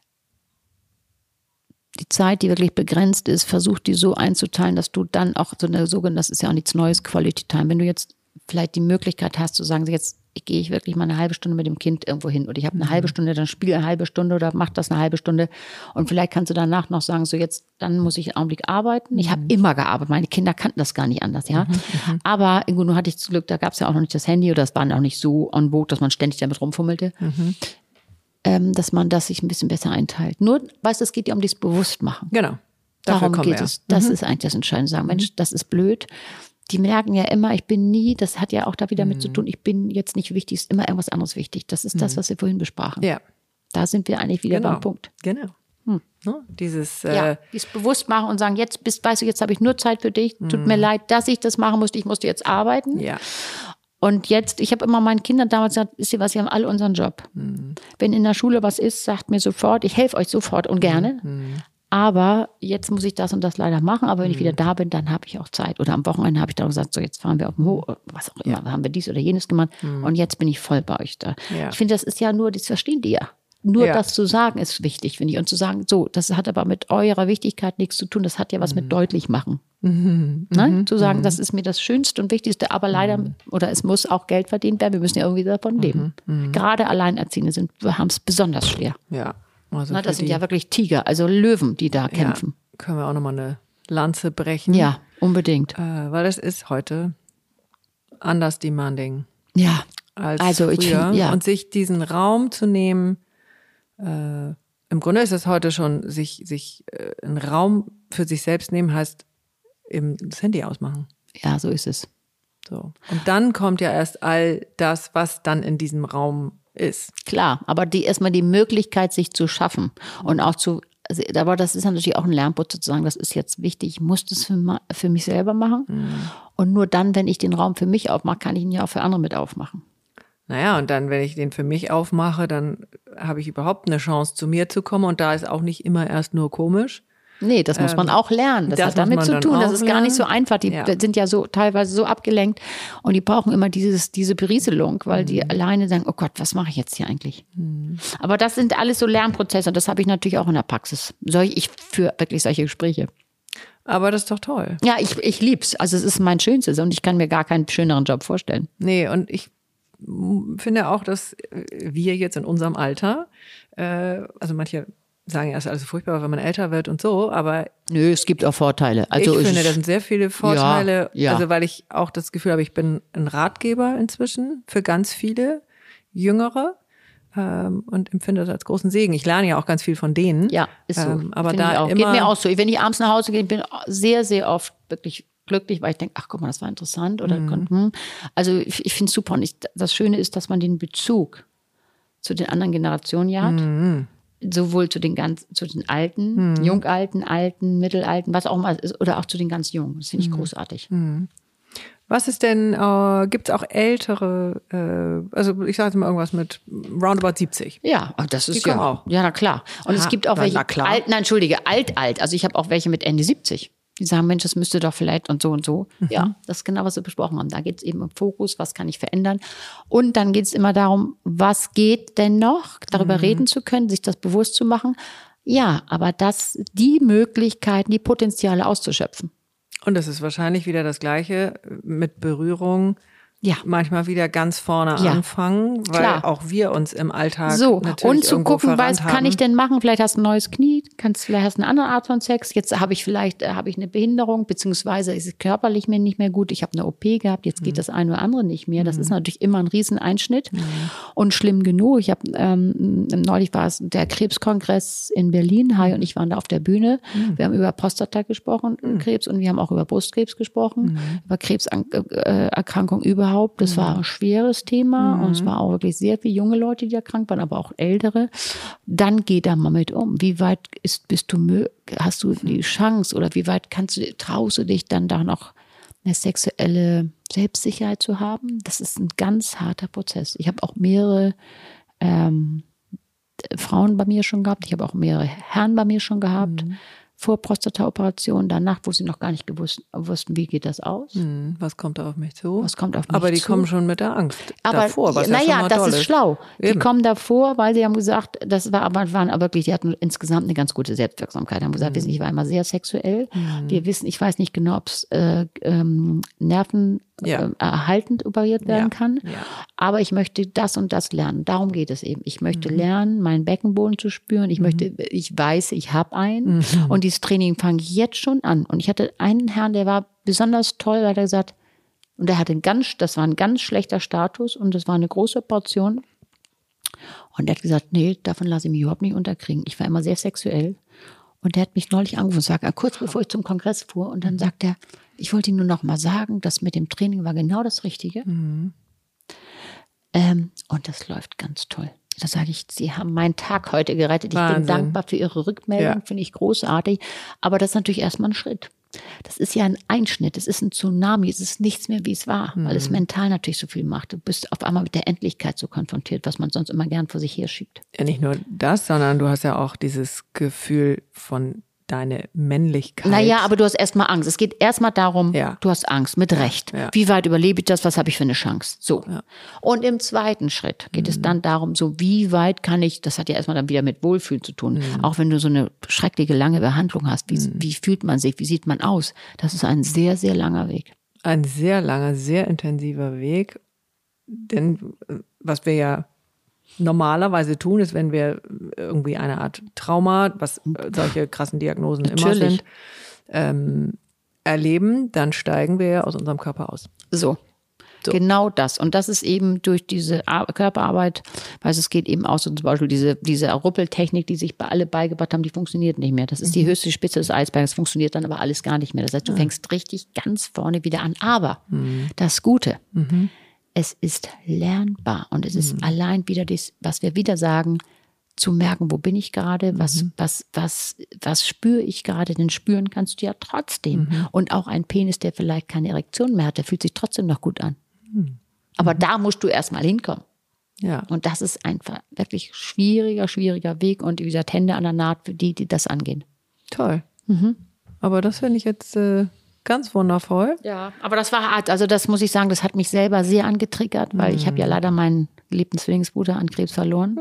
die Zeit, die wirklich begrenzt ist, versuch die so einzuteilen, dass du dann auch so eine sogenannte, das ist ja auch nichts Neues, Quality Time, wenn du jetzt vielleicht die Möglichkeit hast zu sagen, jetzt gehe ich wirklich mal eine halbe Stunde mit dem Kind irgendwo hin oder ich habe eine mhm. halbe Stunde, dann spiele eine halbe Stunde oder mach das eine halbe Stunde und vielleicht kannst du danach noch sagen, so jetzt, dann muss ich einen Augenblick arbeiten. Ich mhm. habe immer gearbeitet, meine Kinder kannten das gar nicht anders, ja. Mhm. Aber irgendwo nur hatte ich zum Glück, da gab es ja auch noch nicht das Handy oder das war auch nicht so on vogue, dass man ständig damit rumfummelte. Mhm. Ähm, dass man das sich ein bisschen besser einteilt. Nur, weißt du, es geht ja um dieses Bewusstmachen. Genau. Darum geht wir. es. Das mhm. ist eigentlich das Entscheidende. Sagen, Mensch, das ist blöd. die merken ja immer, ich bin nie, das hat ja auch da wieder mhm. mit zu tun, ich bin jetzt nicht wichtig, ist immer irgendwas anderes wichtig. Das ist mhm. das, was wir vorhin besprachen. Ja. Da sind wir eigentlich wieder genau. beim Punkt. Genau. Hm. Ne? Dieses, äh, ja, dieses bewusst machen und sagen, jetzt bist, weißt du, jetzt habe ich nur Zeit für dich. Tut mir leid, dass ich das machen musste. Ich musste jetzt arbeiten. Ja. Und jetzt, ich habe immer meinen Kindern damals gesagt, wisst ihr was, sie haben alle unseren Job. Mhm. Wenn in der Schule was ist, sagt mir sofort, ich helfe euch sofort und gerne. Mhm. Aber jetzt muss ich das und das leider machen. Aber wenn mhm. ich wieder da bin, dann habe ich auch Zeit. Oder am Wochenende habe ich dann gesagt, so jetzt fahren wir auf den Hof, was auch immer, ja. haben wir dies oder jenes gemacht. Mhm. Und jetzt bin ich voll bei euch da. Ja. Ich finde, das ist ja nur, das verstehen die ja. Nur ja. das zu sagen ist wichtig, finde ich. Und zu sagen, so, das hat aber mit eurer Wichtigkeit nichts zu tun. Das hat ja was mhm. mit deutlich machen. Mhm. Ne? Mhm. Zu sagen, mhm. das ist mir das Schönste und Wichtigste. Aber leider, mhm. oder es muss auch Geld verdient werden. Wir müssen ja irgendwie davon leben. Mhm. Gerade Alleinerziehende sind, haben es besonders schwer. Ja. Also Na, das sind ja wirklich Tiger, also Löwen, die da kämpfen. Ja, können wir auch nochmal eine Lanze brechen. Ja, unbedingt. Äh, weil es ist heute anders demanding. Ja, als also früher. Ich find, ja. Und sich diesen Raum zu nehmen, äh, im Grunde ist es heute schon, sich, sich äh, einen Raum für sich selbst nehmen, heißt eben das Handy ausmachen. Ja, so ist es. So. Und dann kommt ja erst all das, was dann in diesem Raum ist. Klar, aber die erstmal die Möglichkeit, sich zu schaffen und auch zu, also, aber das ist natürlich auch ein Lernprozess zu sagen, das ist jetzt wichtig, ich muss das für, für mich selber machen. Mhm. Und nur dann, wenn ich den Raum für mich aufmache, kann ich ihn ja auch für andere mit aufmachen. Naja, und dann, wenn ich den für mich aufmache, dann habe ich überhaupt eine Chance, zu mir zu kommen. Und da ist auch nicht immer erst nur komisch. Nee, das muss man auch lernen. Das, das hat damit zu tun. Das ist gar nicht so einfach. Die ja. sind ja so teilweise so abgelenkt und die brauchen immer dieses, diese Berieselung, weil mhm. die alleine sagen, oh Gott, was mache ich jetzt hier eigentlich? Mhm. Aber das sind alles so Lernprozesse und das habe ich natürlich auch in der Praxis. Soll ich für wirklich solche Gespräche. Aber das ist doch toll. Ja, ich, ich lieb's. Also es ist mein Schönstes und ich kann mir gar keinen schöneren Job vorstellen. Nee, und ich finde auch, dass wir jetzt in unserem Alter, äh, also manche sagen ja, es ist alles furchtbar, wenn man älter wird und so, aber nö, es gibt auch Vorteile. Also ich finde, das sind sehr viele Vorteile, ja, ja. also weil ich auch das Gefühl habe, ich bin ein Ratgeber inzwischen für ganz viele Jüngere ähm, und empfinde das als großen Segen. Ich lerne ja auch ganz viel von denen. Ja, ist so. Ähm, aber Find da auch. immer geht mir auch so. Wenn ich abends nach Hause gehe, bin ich sehr, sehr oft wirklich glücklich, weil ich denke, ach guck mal, das war interessant oder mhm. hm. Also ich, ich finde es super und ich, das Schöne ist, dass man den Bezug zu den anderen Generationen ja hat. Mhm. Sowohl zu den ganz, zu den Alten, mhm. Jungalten, Alten, Mittelalten, was auch immer ist, oder auch zu den ganz Jungen. Das finde ich mhm. großartig. Mhm. Was ist denn, äh, gibt es auch ältere, äh, also ich sage mal irgendwas mit roundabout siebzig? Ja, das ist Die ja kommen auch. Ja, na klar. Und Aha, es gibt auch na, welche, na klar. alt, nein, entschuldige, alt, alt. Also ich habe auch welche mit Ende siebzig. Die sagen, Mensch, das müsste doch vielleicht und so und so. Mhm. Ja, das ist genau, was wir besprochen haben. Da geht es eben um Fokus, was kann ich verändern. Und dann geht es immer darum, was geht denn noch, darüber mhm. reden zu können, sich das bewusst zu machen. Ja, aber das, die Möglichkeiten, die Potenziale auszuschöpfen. Und das ist wahrscheinlich wieder das Gleiche mit Berührung. Ja. Manchmal wieder ganz vorne ja. anfangen, weil Klar. auch wir uns im Alltag so natürlich und zu gucken, was haben. kann ich denn machen? Vielleicht hast du ein neues Knie, kannst vielleicht hast du eine andere Art von Sex. Jetzt habe ich vielleicht äh, habe ich eine Behinderung beziehungsweise ist es körperlich mir nicht mehr gut. Ich habe eine O P gehabt, jetzt geht mhm. das eine oder andere nicht mehr. Das mhm. ist natürlich immer ein Rieseneinschnitt mhm. und schlimm genug. Ich habe ähm, neulich war es der Krebskongress in Berlin, Hai und ich waren da auf der Bühne. Mhm. Wir haben über Prostata gesprochen, mhm. Krebs und wir haben auch über Brustkrebs gesprochen, mhm. über Krebserkrankungen über Überhaupt. Das war ein schweres Thema mhm. und es war auch wirklich sehr viele junge Leute, die da krank waren, aber auch ältere. Dann geh da mal mit um. Wie weit ist, bist du, hast du die Chance oder wie weit kannst du, traust du dich dann da noch eine sexuelle Selbstsicherheit zu haben? Das ist ein ganz harter Prozess. Ich habe auch mehrere ähm, Frauen bei mir schon gehabt. Ich habe auch mehrere Herren bei mir schon gehabt. Mhm. Vor Prostata-Operation, danach, wo sie noch gar nicht gewusst, wussten, wie geht das aus? Hm, was kommt da auf mich zu? Was kommt auf mich Aber die zu? kommen schon mit der Angst aber, davor, was naja, ja schon mal das toll ist, ist schlau. Eben. Die kommen davor, weil sie haben gesagt, das war aber waren aber wirklich, die hatten insgesamt eine ganz gute Selbstwirksamkeit. Haben gesagt, mhm. ich war immer sehr sexuell. Mhm. Wir wissen, ich weiß nicht genau, ob es äh, ähm, Nerven ja. äh, erhaltend operiert werden ja. kann. Ja. Aber ich möchte das und das lernen. Darum geht es eben. Ich möchte mhm. lernen, meinen Beckenboden zu spüren. Ich mhm. möchte, ich weiß, ich habe einen. Mhm. Und dieses Training fange ich jetzt schon an. Und ich hatte einen Herrn, der war besonders toll, weil er gesagt, und er hatte ein ganz, das war ein ganz schlechter Status und das war eine große Portion. Und er hat gesagt, nee, davon lasse ich mich überhaupt nicht unterkriegen. Ich war immer sehr sexuell. Und der hat mich neulich angerufen, sagt, kurz bevor ich zum Kongress fuhr. Und dann sagt er, ich wollte Ihnen nur noch mal sagen, das mit dem Training war genau das Richtige. Mhm. Ähm, und das läuft ganz toll. Da sage ich, Sie haben meinen Tag heute gerettet. Ich Wahnsinn. bin dankbar für Ihre Rückmeldung, Ja. finde ich großartig. Aber das ist natürlich erstmal ein Schritt. Das ist ja ein Einschnitt, es ist ein Tsunami, es ist nichts mehr, wie es war, mhm. weil es mental natürlich so viel macht. Du bist auf einmal mit der Endlichkeit so konfrontiert, was man sonst immer gern vor sich her schiebt. Ja, nicht nur das, sondern du hast ja auch dieses Gefühl von deine Männlichkeit. Naja, aber du hast erstmal Angst. Es geht erstmal darum, Ja. du hast Angst, mit Recht. Ja. Wie weit überlebe ich das? Was habe ich für eine Chance? So. Ja. Und im zweiten Schritt geht Mhm. es dann darum, so wie weit kann ich, das hat ja erstmal dann wieder mit Wohlfühlen zu tun. Mhm. Auch wenn du so eine schreckliche lange Behandlung hast, wie, Mhm. wie fühlt man sich, wie sieht man aus? Das ist ein sehr, sehr langer Weg. Ein sehr langer, sehr intensiver Weg. Denn äh, was wir ja normalerweise tun, ist, wenn wir irgendwie eine Art Trauma, was äh, solche krassen Diagnosen immer Natürlich. sind, ähm, erleben, dann steigen wir ja aus unserem Körper aus. So. So. Genau das. Und das ist eben durch diese Ar- Körperarbeit, weil es geht eben aus, und zum Beispiel diese, diese Ruppeltechnik, die sich bei alle beigebracht haben, die funktioniert nicht mehr. Das ist die höchste Spitze des Eisbergs, funktioniert dann aber alles gar nicht mehr. Das heißt, du fängst richtig ganz vorne wieder an. Aber Mhm. das Gute, Mhm. es ist lernbar und es ist allein wieder das, was wir wieder sagen, zu merken, wo bin ich gerade, was, Mhm. was, was, was spüre ich gerade, denn spüren kannst du ja trotzdem. Mhm. Und auch ein Penis, der vielleicht keine Erektion mehr hat, der fühlt sich trotzdem noch gut an. Mhm. Aber da musst du erstmal hinkommen. Ja. Und das ist einfach wirklich schwieriger, schwieriger Weg und wie gesagt, Hände an der Naht für die, die das angehen. Toll. Mhm. Aber das finde ich jetzt äh, ganz wundervoll. Ja, aber das war hart. Also das muss ich sagen, das hat mich selber sehr angetriggert, weil ich habe ja leider meinen geliebten Zwillingsbruder an Krebs verloren.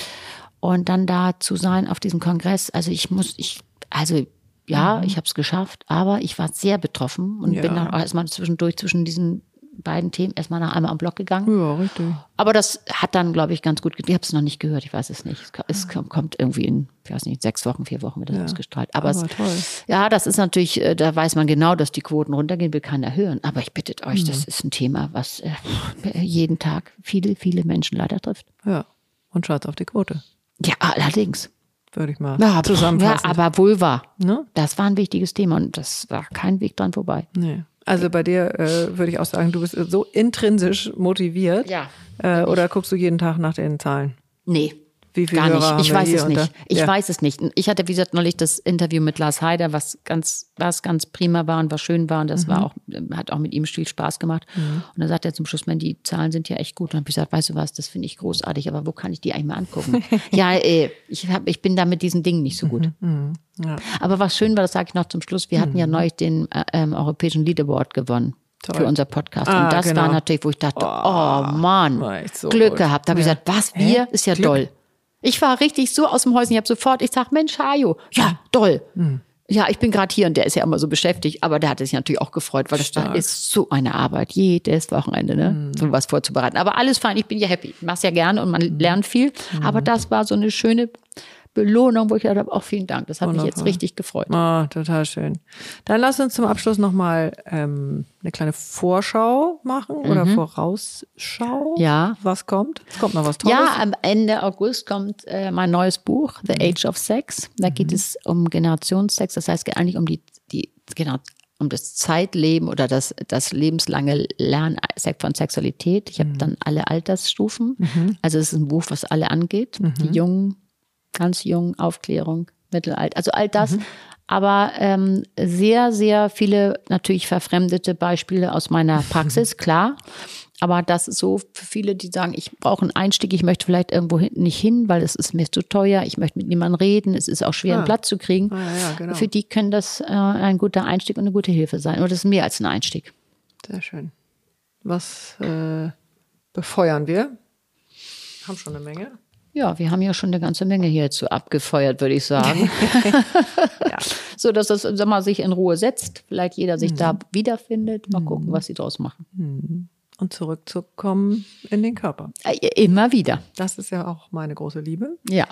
Und dann da zu sein auf diesem Kongress, also ich muss, ich, also ja, ich habe es geschafft, aber ich war sehr betroffen und Ja. bin dann auch erstmal zwischendurch zwischen diesen beiden Themen erstmal nach einmal am Block gegangen. Ja, richtig. Aber das hat dann, glaube ich, ganz gut, ge- ich habe es noch nicht gehört, ich weiß es nicht. Es, ko- es kom- kommt irgendwie in, ich weiß nicht, sechs Wochen, vier Wochen wird das Ja. ausgestrahlt. Aber, Aber es, toll. ja, das ist natürlich, äh, da weiß man genau, dass die Quoten runtergehen, will keiner hören. Aber ich bitte euch, das ist ein Thema, was äh, jeden Tag viele, viele Menschen leider trifft. Ja. Und schaut auf die Quote, Ja, allerdings. würde ich mal Ja, ja, zusammenfassen. aber wohl wahr. Ne? Das war ein wichtiges Thema und das war kein Weg dran vorbei. Nee. Also bei dir äh, würde ich auch sagen, du bist so intrinsisch motiviert. Ja. Äh, oder guckst du jeden Tag nach den Zahlen? Nee. Wie viele Gar Hörer nicht. haben Ich wir weiß hier es und nicht. da? Ich Ja. weiß es nicht. Ich hatte, wie gesagt, neulich das Interview mit Lars Heider, was ganz, was ganz prima war und was schön war. Und das Mhm. war auch, hat auch mit ihm viel Spaß gemacht. Und dann sagt er zum Schluss, man, die Zahlen sind ja echt gut. Und dann habe ich gesagt, weißt du was, das finde ich großartig, aber wo kann ich die eigentlich mal angucken? ja, äh, ich, hab, ich bin da mit diesen Dingen nicht so gut. Mhm. Ja. Aber was schön war, das sage ich noch zum Schluss, wir hatten ja neulich den äh, ähm, Europäischen Lead Award gewonnen. Toll. Für unser Podcast. Ah, und das genau. war natürlich, wo ich dachte, oh, Mann, war echt so Glück gut. gehabt. Da habe ich Ja. gesagt, was, wir? Hä? Ist ja Glück? doll. Ich war richtig so aus dem Häuschen. Ich habe sofort, ich sag, Mensch, Hajo, ja, doll. Hm. Ja, ich bin gerade hier und der ist ja immer so beschäftigt, aber der hat sich natürlich auch gefreut, weil das da Stark. ist so eine Arbeit, jedes Wochenende, ne, Hm. so was vorzubereiten. Aber alles fein, ich bin ja happy. Ich mach's ja gerne und man lernt viel. Hm. Aber das war so eine schöne Belohnung, wo ich gedacht habe, auch vielen Dank. Das hat mich jetzt Wundervoll. richtig gefreut. Ah, total schön. Dann lass uns zum Abschluss nochmal ähm, eine kleine Vorschau machen oder Vorausschau. Mhm. Ja. Was kommt? Es kommt noch was Tolles. Ja, am Ende August kommt äh, mein neues Buch, The Age of Sex. Da geht es um Generationssex. Das heißt eigentlich um die, die genau, um das Zeitleben oder das, das lebenslange Lernen von Sexualität. Ich habe dann alle Altersstufen. Also es ist ein Buch, was alle angeht. Die Jungen, ganz jung, Aufklärung, Mittelalter, also all das. Aber ähm, sehr, sehr viele natürlich verfremdete Beispiele aus meiner Praxis, klar. Aber das ist so für viele, die sagen, ich brauche einen Einstieg, ich möchte vielleicht irgendwo hin, nicht hin, weil es ist mir zu teuer, ich möchte mit niemandem reden, es ist auch schwer, einen Ah. Platz zu kriegen. Ah, ja, genau. Für die können das äh, ein guter Einstieg und eine gute Hilfe sein. Oder das ist mehr als ein Einstieg. Sehr schön. Was äh, befeuern wir? Haben schon eine Menge. Ja, wir haben ja schon eine ganze Menge hier zu abgefeuert, würde ich sagen. Ja. So, dass das, sag mal, sich in Ruhe setzt. Vielleicht jeder sich da wiederfindet. Mal gucken, was sie draus machen. Und zurückzukommen in den Körper. Äh, Immer wieder. Das ist ja auch meine große Liebe. Ja.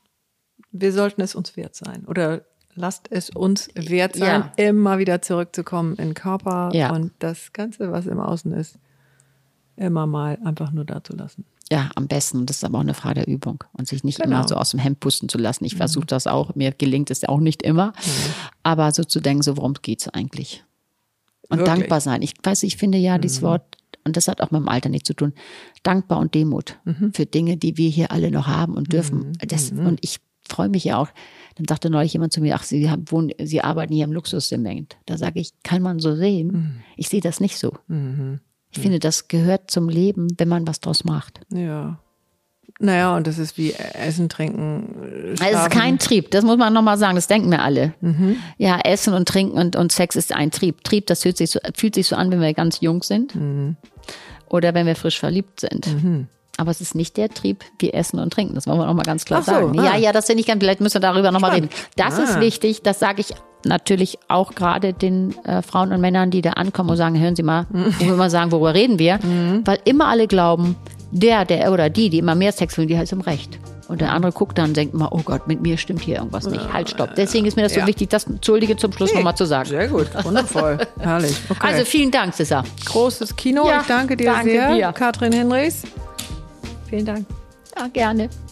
Wir sollten es uns wert sein. Oder lasst es uns wert sein, Ja. immer wieder zurückzukommen in den Körper. Ja. Und das Ganze, was im Außen ist, immer mal einfach nur da zu lassen. Ja, am besten. Das ist aber auch eine Frage der Übung und sich nicht Genau. immer so aus dem Hemd pusten zu lassen. Ich versuche das auch. Mir gelingt es ja auch nicht immer. Mhm. Aber so zu denken, so worum geht es eigentlich? Und Wirklich? dankbar sein. Ich weiß, ich finde ja mhm. dieses Wort, und das hat auch mit dem Alter nichts zu tun, dankbar und Demut mhm. für Dinge, die wir hier alle noch haben und dürfen. Mhm. Das, und ich freue mich ja auch. Dann sagte neulich jemand zu mir, ach, Sie, haben, wohnen, Sie arbeiten hier im Luxussegment. Da sage ich, kann man so sehen? Mhm. Ich sehe das nicht so. Mhm. Ich finde, das gehört zum Leben, wenn man was draus macht. Ja. Naja, und das ist wie Essen, Trinken, Schlafen. Es ist kein Trieb, das muss man nochmal sagen, das denken wir alle. Mhm. Ja, Essen und Trinken und, und Sex ist ein Trieb. Trieb, das fühlt sich so, fühlt sich so an, wenn wir ganz jung sind mhm. oder wenn wir frisch verliebt sind. Mhm. Aber es ist nicht der Trieb wie Essen und Trinken, das wollen wir nochmal ganz klar so, sagen. Ah. Ja, ja, das finde ich ganz, vielleicht müssen wir darüber nochmal reden. Das ah. ist wichtig, das sage ich natürlich auch gerade den äh, Frauen und Männern, die da ankommen und sagen, hören Sie mal, mhm. wo wir mal sagen, worüber reden wir? Mhm. Weil immer alle glauben, der, der oder die, die immer mehr Sex will, die hat im Recht. Und der andere guckt dann und denkt mal, oh Gott, mit mir stimmt hier irgendwas nicht. Halt, stopp. Deswegen ist mir das so ja. wichtig, das Entschuldige zum Schluss nee, nochmal zu sagen. Sehr gut, wundervoll, herrlich. Okay. Also vielen Dank, Sissa. Großes Kino, ja, ich danke dir danke sehr. Dir. Katrin Hinrichs, vielen Dank. Ja, gerne.